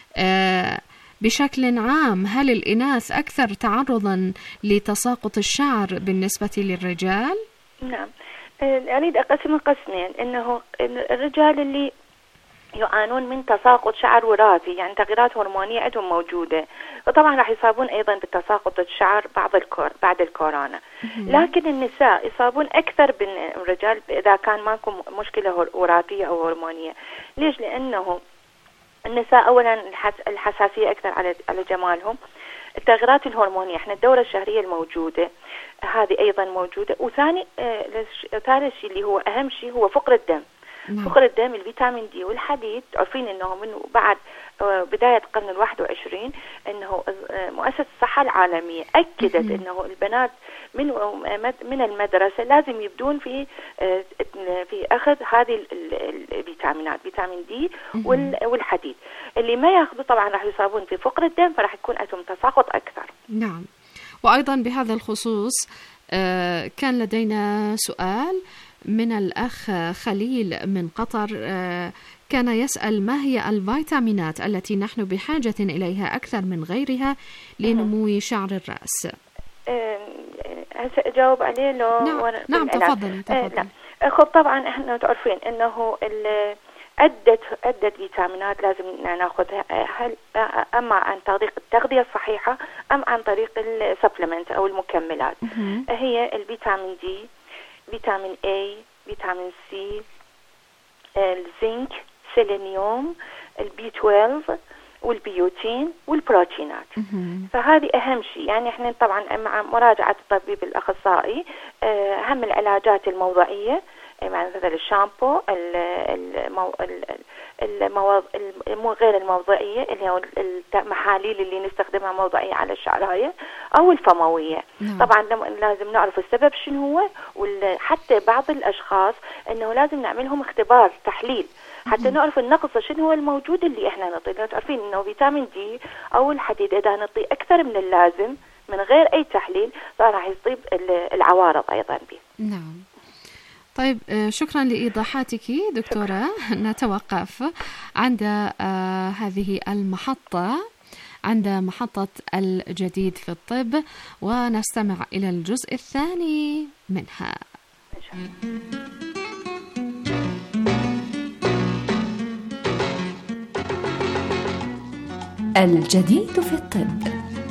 بشكل عام، هل الإناث أكثر تعرضا لتساقط الشعر بالنسبة للرجال؟ نعم، أريد أقسم قسمين، إنه الرجال اللي يعانون من تساقط شعر وراثي، يعني تغييرات هرمونية عندهم موجودة، وطبعا راح يصابون أيضا بتساقط الشعر بعد الكور بعد الكورونا. لكن النساء يصابون أكثر من الرجال إذا كان ماكو مشكلة وراثية أو هرمونية. ليش؟ لأنه النساء أولا الحساسية أكثر على على جمالهم، التغييرات الهرمونية، احنا الدورة الشهرية الموجودة هذه أيضا موجودة، وثاني ثالث شيء اللي هو أهم شيء هو فقر الدم. فقر الدم، الفيتامين دي والحديد. تعرفين انه من بعد بداية القرن الواحد وعشرين انه مؤسسة الصحة العالمية اكدت انه البنات من من المدرسة لازم يبدون في في اخذ هذه الفيتامينات، فيتامين دي والحديد. اللي ما ياخذوا طبعا راح يصابون في فقر الدم، فراح يكون عندهم تساقط اكثر. نعم. وايضا بهذا الخصوص كان لدينا سؤال من الأخ خليل من قطر، كان يسأل: ما هي الفيتامينات التي نحن بحاجة إليها أكثر من غيرها لنمو شعر الرأس؟ هسه أجاوب عليه لو نعم, نعم تفضلي تفضلي. خب طبعا احنا تعرفين انه عدة عدة فيتامينات لازم ناخذها، هل اما عن طريق التغذية الصحيحة ام عن طريق السبلمنت او المكملات. هي الفيتامين دي، فيتامين A، فيتامين سي، الزنك، سيلينيوم، البي اثنا عشر والبيوتين والبروتينات. فهذه أهم شيء. يعني احنا طبعا مع مراجعة الطبيب الأخصائي أهم العلاجات الموضعية، يعني مثل الشامبو، المو... الموض... المو غير الموضعية اللي هو المحاليل اللي نستخدمها موضعية على الشعراية، أو الفموية. نعم. طبعا لازم نعرف السبب شنو هو، وحتى بعض الأشخاص أنه لازم نعملهم اختبار تحليل حتى نعرف النقص شنو هو الموجود اللي احنا نعطيه. تعرفين انه فيتامين دي او الحديد اذا نعطيه اكثر من اللازم من غير اي تحليل فراح يصيب العوارض ايضا به. نعم. طيب شكرا لإيضاحاتك دكتورة. نتوقف عند آه هذه المحطة، عند محطة الجديد في الطب، ونستمع إلى الجزء الثاني منها. الجديد في الطب.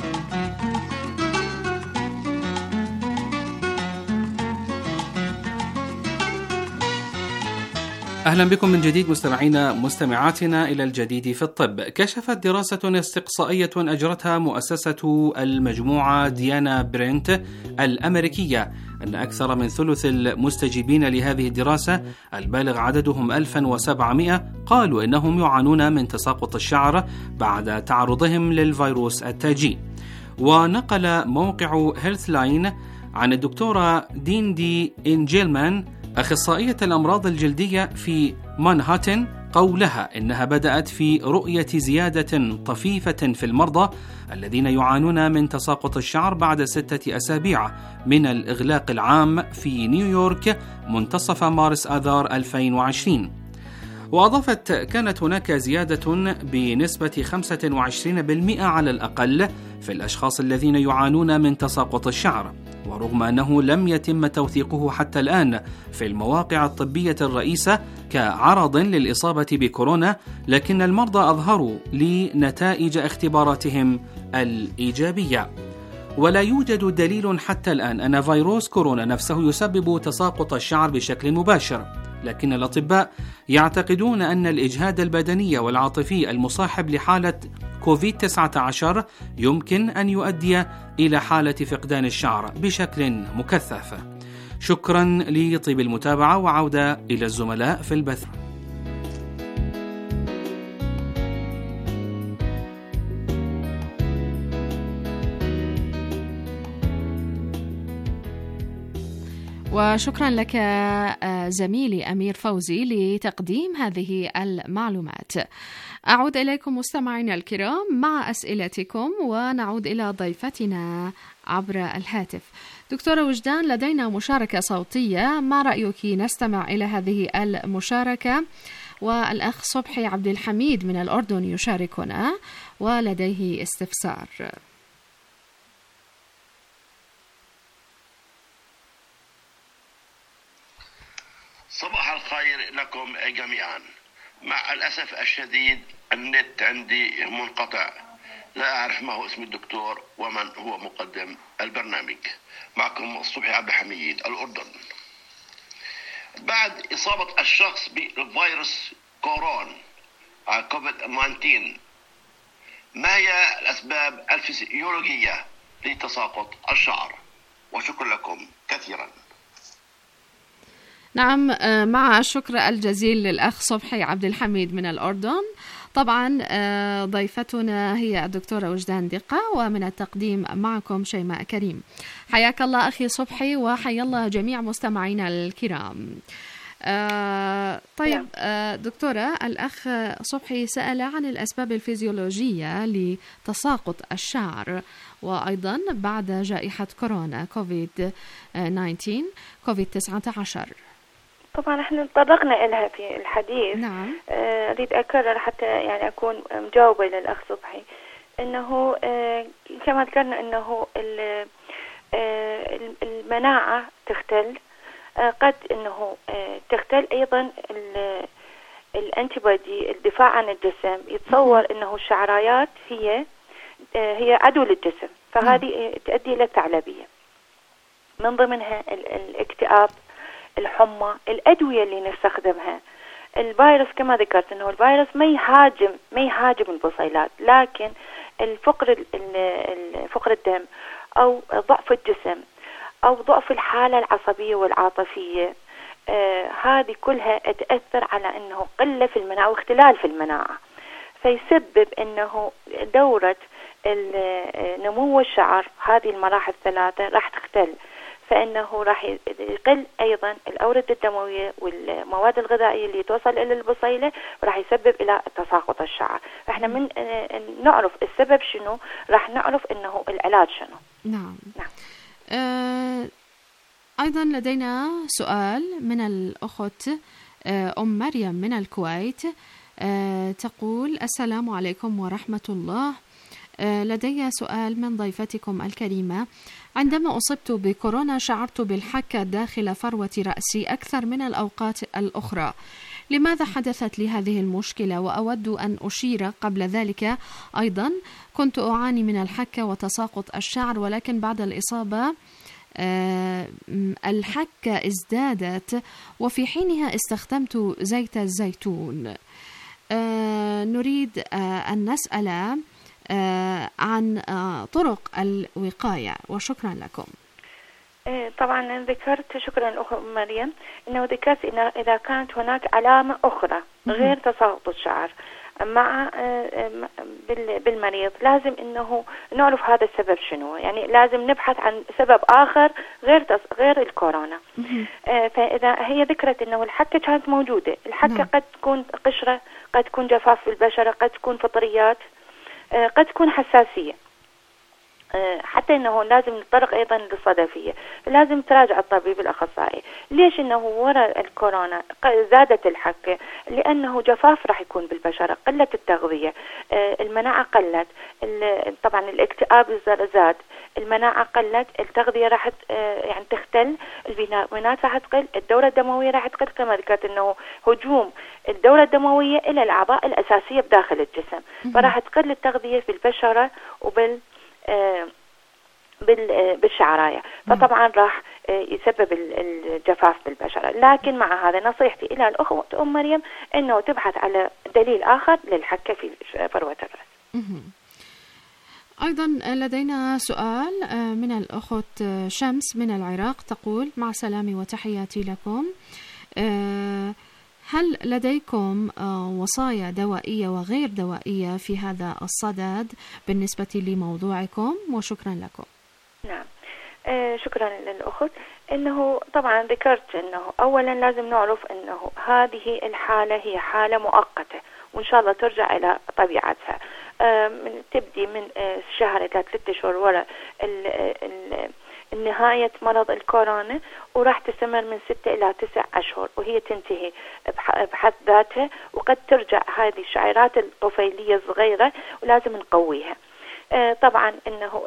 أهلا بكم من جديد مستمعينا مستمعاتنا إلى الجديد في الطب. كشفت دراسة استقصائية أجرتها مؤسسة المجموعة ديانا برينت الأمريكية أن أكثر من ثلث المستجيبين لهذه الدراسة البالغ عددهم ألف وسبعمائة قالوا إنهم يعانون من تساقط الشعر بعد تعرضهم للفيروس التاجي. ونقل موقع هيلث لاين عن الدكتورة ديندي إنجيلمان أخصائية الأمراض الجلدية في مانهاتن قولها إنها بدأت في رؤية زيادة طفيفة في المرضى الذين يعانون من تساقط الشعر بعد ستة أسابيع من الإغلاق العام في نيويورك منتصف مارس آذار ألفين وعشرين. وأضافت كانت هناك زيادة بنسبة خمسة وعشرين بالمئة على الأقل في الأشخاص الذين يعانون من تساقط الشعر، ورغم أنه لم يتم توثيقه حتى الآن في المواقع الطبية الرئيسة كعرض للإصابة بكورونا، لكن المرضى أظهروا لنتائج اختباراتهم الإيجابية. ولا يوجد دليل حتى الآن أن فيروس كورونا نفسه يسبب تساقط الشعر بشكل مباشر، لكن الأطباء يعتقدون أن الإجهاد البدني والعاطفي المصاحب لحالة كوفيد تسعة عشر يمكن أن يؤدي إلى حالة فقدان الشعر بشكل مكثف. شكرا لطيب المتابعة، وعودة إلى الزملاء في البث. وشكرا لك زميلي أمير فوزي لتقديم هذه المعلومات. أعود إليكم مستمعينا الكرام مع أسئلتكم، ونعود إلى ضيفتنا عبر الهاتف. دكتورة وجدان، لدينا مشاركة صوتية، ما رأيك نستمع إلى هذه المشاركة؟ والأخ صبحي عبد الحميد من الأردن يشاركنا ولديه استفسار. صباح الخير لكم جميعا. مع الأسف الشديد النت عندي منقطع، لا أعرف ما هو اسم الدكتور ومن هو مقدم البرنامج. معكم صبحي عبد الحميد الأردن. بعد إصابة الشخص بفيروس كورونا كوفيد تسعة عشر، ما هي الأسباب الفسيولوجية لتساقط الشعر؟ وشكرا لكم كثيرا. نعم، مع الشكر الجزيل للأخ صبحي عبد الحميد من الأردن. طبعا ضيفتنا هي الدكتورة وجدان دقة، ومن التقديم معكم شيماء كريم. حياك الله أخي صبحي، وحيا الله جميع مستمعينا الكرام. آه طيب آه دكتورة، الأخ صبحي سأل عن الأسباب الفيزيولوجية لتساقط الشعر، وأيضا بعد جائحة كورونا كوفيد تسعة عشر كوفيد تسعة عشر. طبعا احنا تطرقنا إلها في الحديث. نعم. آه، أريد أكرر حتى يعني أكون مجاوبة للأخ صبحي، إنه آه كما ذكرنا إنه آه المناعة تختل، آه قد إنه آه تختل أيضا الأنتيبودي، الدفاع عن الجسم. يتصور إنه الشعرايات هي آه هي عدو للجسم، فهذه تؤدي إلى الثعلبية، من ضمنها الاكتئاب، الحمى، الأدوية اللي نستخدمها. الفيروس كما ذكرت انه الفيروس ما يهاجم ما يهاجم البصيلات، لكن الفقر فقر الدم او ضعف الجسم او ضعف الحالة العصبية والعاطفية، آه هذه كلها تأثر على انه قلة في المناعة واختلال في المناعة، فيسبب انه دورة نمو الشعر هذه المراحل الثلاثة راح تختل، فإنه راح يقل أيضا الأوردة الدموية والمواد الغذائية اللي توصل إلى البصيلة، وراح يسبب إلى تساقط الشعر. فإحنا من نعرف السبب شنو، راح نعرف إنه العلاج شنو. نعم. نعم. آه أيضا لدينا سؤال من الأخت آه أم مريم من الكويت، آه تقول: السلام عليكم ورحمة الله. آه لدي سؤال من ضيفتكم الكريمة. عندما أصبت بكورونا شعرت بالحكة داخل فروة رأسي أكثر من الأوقات الأخرى. لماذا حدثت لي هذه المشكلة؟ وأود أن أشير قبل ذلك أيضا كنت أعاني من الحكة وتساقط الشعر، ولكن بعد الإصابة آه الحكة ازدادت، وفي حينها استخدمت زيت الزيتون. آه نريد آه أن نسأل آه عن آه طرق الوقاية، وشكرا لكم. طبعا ذكرت، شكرا الأخت مريم، أنه ذكرت إن إذا كانت هناك علامة أخرى غير تساقط الشعر مع بالمريض، لازم إنه نعرف هذا السبب شنو، يعني لازم نبحث عن سبب آخر غير غير الكورونا. فإذا هي ذكرت إنه الحكة كانت موجودة، الحكة قد تكون قشرة، قد تكون جفاف في البشرة، قد تكون فطريات، قد تكون حساسية. حتى انه لازم نتطرق ايضا للصدفيه، لازم تراجع الطبيب الاخصائي. ليش انه وراء الكورونا زادت الحكه؟ لانه جفاف راح يكون بالبشره، قله التغذيه، المناعه قلت، طبعا الاكتئاب زاد، المناعه قلت، التغذيه راح يعني تختل، الفيتامينات راح تقل، الدوره الدمويه راح تقل، كما ذكرت انه هجوم الدوره الدمويه الى الاعضاء الاساسيه بداخل الجسم، فراح تقل التغذيه في البشره وبال بالشعرايه، فطبعا راح يسبب الجفاف بالبشره. لكن مع هذا نصيحتي الى الاخوه ام مريم انه تبحث على دليل اخر للحكه في فروه الراس. ايضا لدينا سؤال من الاخت شمس من العراق، تقول: مع سلامي وتحياتي لكم، هل لديكم وصايا دوائية وغير دوائية في هذا الصدد بالنسبة لموضوعكم؟ وشكرا لكم. نعم، آه شكرا للأخت. إنه طبعا ذكرت إنه أولا لازم نعرف إنه هذه الحالة هي حالة مؤقتة، وإن شاء الله ترجع إلى طبيعتها. آه من تبدي من آه شهر إلى ثلاثة شهور وراء ال ال نهاية مرض الكورونا، وراح تستمر من ستة إلى تسع أشهر، وهي تنتهي بحد ذاتها، وقد ترجع هذه الشعيرات الطفيلية الصغيرة ولازم نقويها. آه طبعا إنه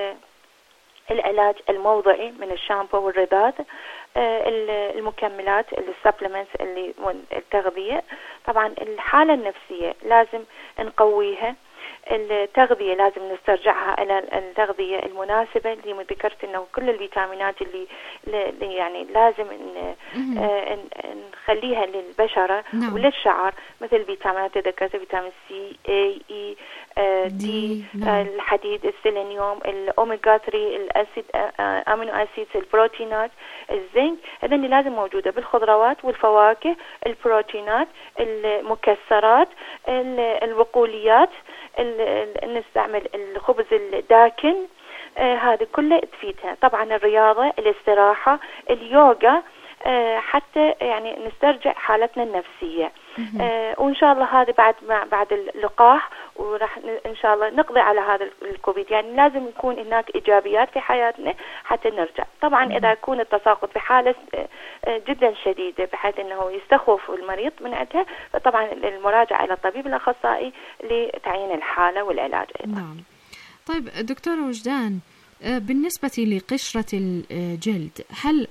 العلاج الموضعي من الشامبو والرذاذ، آه المكملات السبلمنتس اللي التغذية، طبعا الحالة النفسية لازم نقويها، التغذية لازم نسترجعها إلى التغذية المناسبة اللي ذكرت إنه كل الفيتامينات اللي, اللي يعني لازم آه نخليها للبشرة نعم. وللشعر، مثل فيتامينات ذكرت فيتامين سي، اي، اي، آه دي، نعم. آه الحديد، السيلينيوم، الأوميغا ثلاثة، الأسيد، آه أمينو أسيدز، البروتينات، الزنك، هذا اللي لازم موجودة بالخضروات والفواكه، البروتينات، المكسرات، البقوليات، نستعمل الخبز الداكن، آه هذه كلها تفيدها. طبعا الرياضة، الاستراحة، اليوغا، آه حتى يعني نسترجع حالتنا النفسية، آه وإن شاء الله هذا بعد ما بعد اللقاح، وراح إن شاء الله نقضي على هذا الكوفيد. يعني لازم يكون هناك إيجابيات في حياتنا حتى نرجع. طبعا إذا يكون التساقط في حالة آه جدا شديدة بحيث أنه يستخوف المريض من عندها، فطبعا المراجعة إلى الطبيب الأخصائي لتعيين الحالة والعلاج أيضا. نعم. طيب دكتور وجدان، بالنسبة لقشرة الجلد، هل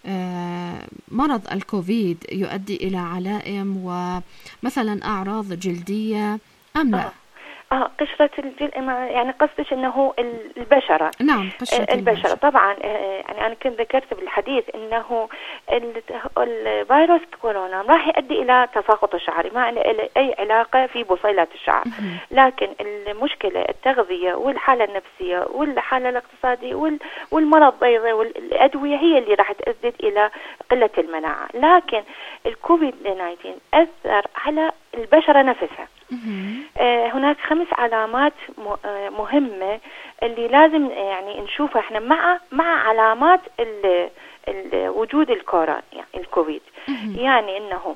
مرض الكوفيد يؤدي إلى علائم ومثلا أعراض جلدية أم لا؟ اه قشرة الجلد يعني قصدش انه البشرة. نعم، قشرة البشرة. البشرة طبعا يعني انا كنت ذكرت بالحديث انه الفيروس كورونا راح يؤدي الى تساقط الشعر، ما له اي علاقة في بصيلات الشعر، لكن المشكلة التغذية والحالة النفسية والحالة الاقتصادية والمرض ايضا والادوية هي اللي راح تؤدي الى قلة المناعة. لكن الكوفيد تسعة عشر اثر على البشرة نفسها. آه هناك خمس علامات مهمة اللي لازم يعني نشوفها احنا مع مع علامات ال ال وجود الكورونا يعني الكوفيد. يعني انه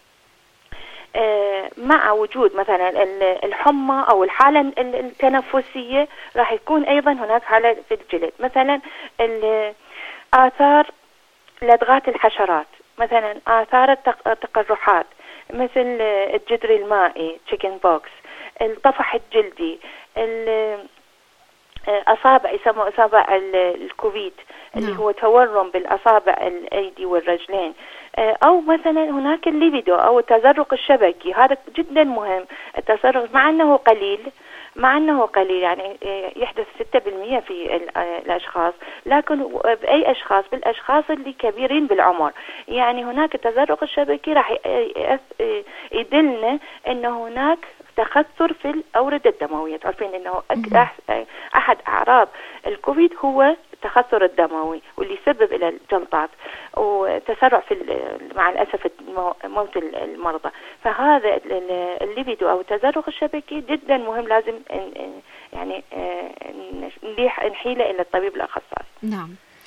آه مع وجود مثلا الحمى او الحالة التنفسية راح يكون ايضا هناك حالة في الجلد، مثلا آثار لدغات الحشرات، مثلا آثار التقرحات مثل الجدر المائي تشيكن بوكس، الطفح الجلدي، الأصابع يسمى أصابع الكوفيد اللي هو تورم بالأصابع الأيدي والرجلين، أو مثلا هناك الليبيدو أو التزرق الشبكي، هذا جدا مهم. التزرق مع أنه قليل مع أنه قليل يعني يحدث ستة بالمئة في الأشخاص، لكن بأي أشخاص؟ بالأشخاص اللي كبيرين بالعمر. يعني هناك التزرق الشبكي راح يدلنا أنه هناك تخثر في الأوردة الدموية. تعرفين أنه أحد أعراض الكوفيد هو التخثر الدموي واللي يسبب إلى الجلطات وتسرع في مع الأسف موت المرضى. فهذا الليبيدو أو التزرق الشبكي جدا مهم، لازم يعني نحيله إلى الطبيب الأخصائي. نعم.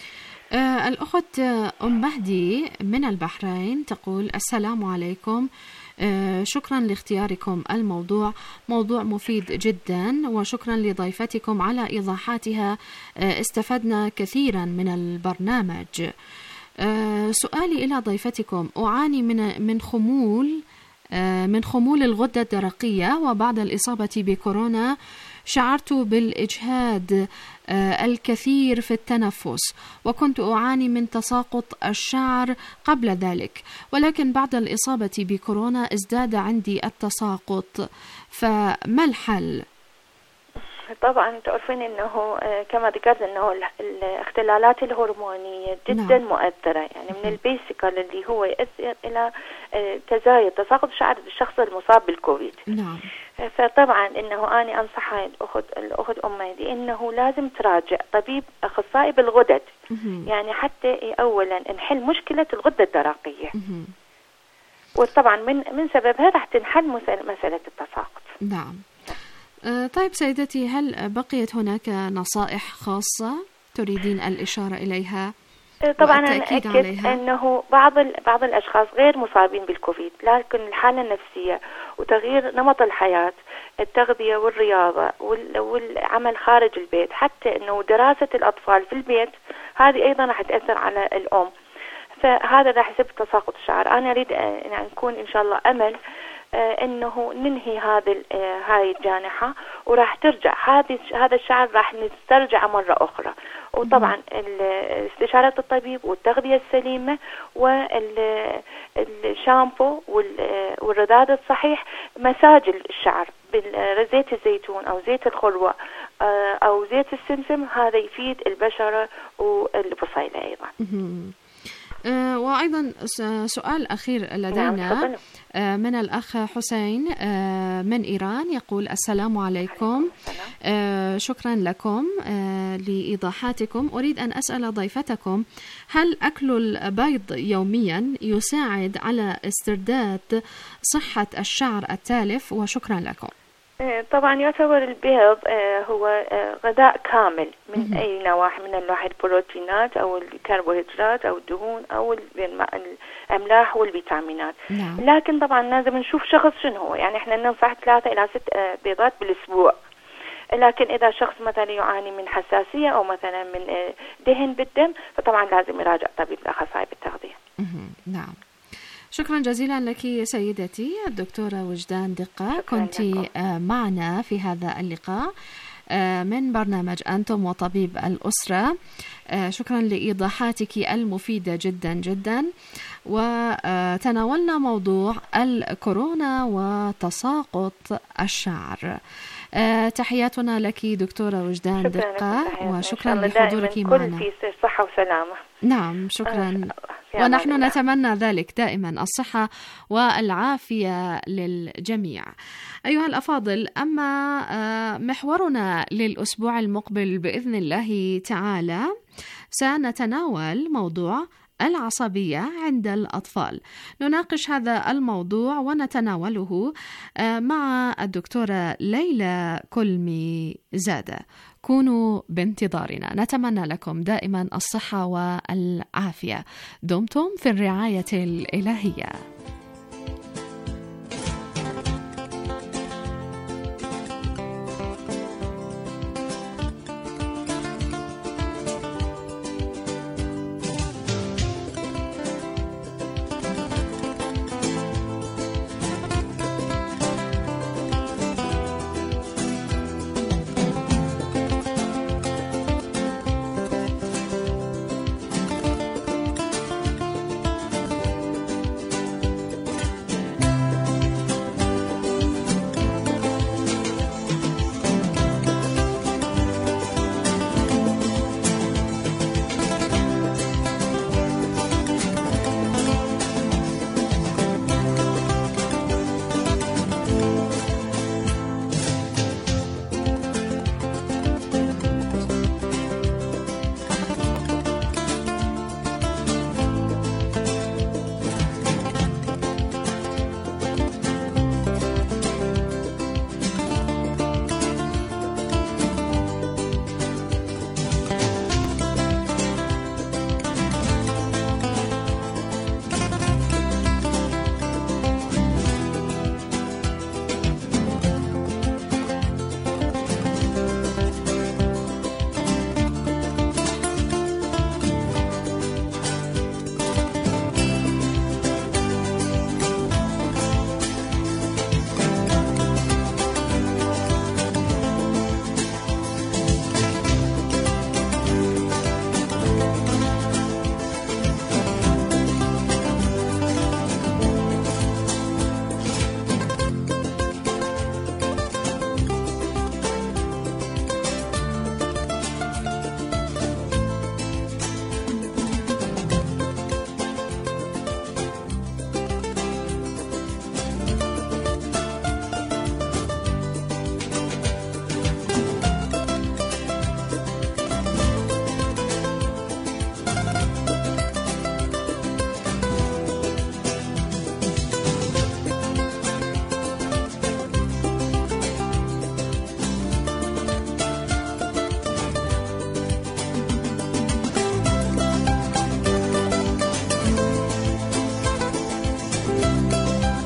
آه الأخت أم مهدي من البحرين تقول: السلام عليكم، آه شكرا لاختياركم الموضوع، موضوع مفيد جدا، وشكرا لضيفتكم على إيضاحاتها، آه استفدنا كثيرا من البرنامج. آه سؤالي إلى ضيفتكم: أعاني من من خمول آه من خمول الغدة الدرقية، وبعد الإصابة بكورونا شعرت بالإجهاد آه الكثير في التنفس، وكنت أعاني من تساقط الشعر قبل ذلك، ولكن بعد الإصابة بكورونا ازداد عندي التساقط، فما الحل؟ طبعا تعرفين انه كما ذكرت انه الاختلالات الهرمونيه جدا نعم. مؤثره، يعني من البيسيكال اللي هو يؤثر الى تزايد تساقط شعر الشخص المصاب بالكوفيد. نعم. فطبعا انه انا انصح الاخت الاخت ام مهدي انه لازم تراجع طبيب اخصائي بالغدد، يعني حتى اولا نحل مشكله الغده الدرقيه، وطبعا من من سببها راح تنحل مساله التساقط. نعم. طيب سيدتي، هل بقيت هناك نصائح خاصة تريدين الإشارة إليها؟ طبعا أنا أكد أنه بعض بعض الأشخاص غير مصابين بالكوفيد، لكن الحالة النفسية وتغيير نمط الحياة، التغذية والرياضة والعمل خارج البيت، حتى أنه دراسة الأطفال في البيت، هذه أيضا راح تأثر على الأم، فهذا راح يسبب تساقط الشعر. أنا أريد أن نكون إن شاء الله أمل آه انه ننهي هذه آه هاي الجانحه، وراح ترجع هذه هذا الشعر راح نسترجع مره اخرى. وطبعا استشاره الطبيب والتغذيه السليمه والشامبو والرذاذ الصحيح، مساج الشعر بزيت الزيتون او زيت الخلوه آه او زيت السمسم، هذا يفيد البشره والبصيله ايضا. آه وأيضا سؤال أخير لدينا آه من الأخ حسين آه من إيران، يقول: السلام عليكم، آه شكرا لكم آه لإيضاحاتكم. أريد أن أسأل ضيفتكم: هل أكل البيض يوميا يساعد على استرداد صحة الشعر التالف؟ وشكرا لكم. طبعا يعتبر البيض هو غذاء كامل من أي نواحي، من النواحي البروتينات أو الكربوهيدرات أو الدهون أو الأملاح والفيتامينات. نعم. لكن طبعا لازم نشوف شخص شنو هو، يعني احنا ننصح ثلاثة إلى ست بيضات بالأسبوع، لكن إذا شخص مثلا يعاني من حساسية أو مثلا من دهن بالدم، فطبعا لازم يراجع طبيب الأخصائي بالتغذية. نعم. شكرا جزيلا لك سيدتي الدكتورة وجدان دقة، كنت معنا في هذا اللقاء من برنامج أنتم وطبيب الأسرة. شكرا لإيضاحاتك المفيدة جدا جدا، وتناولنا موضوع الكورونا وتساقط الشعر. تحياتنا لك دكتورة وجدان دقة، وشكرا لحضورك معنا. كل في صحة وسلامة. نعم شكرا، ونحن نتمنى ذلك دائما، الصحة والعافية للجميع. أيها الأفاضل، أما محورنا للأسبوع المقبل بإذن الله تعالى سنتناول موضوع العصبية عند الأطفال. نناقش هذا الموضوع ونتناوله مع الدكتورة ليلى كلمي زادة. كونوا بانتظارنا، نتمنى لكم دائما الصحة والعافية. دمتم في الرعاية الإلهية.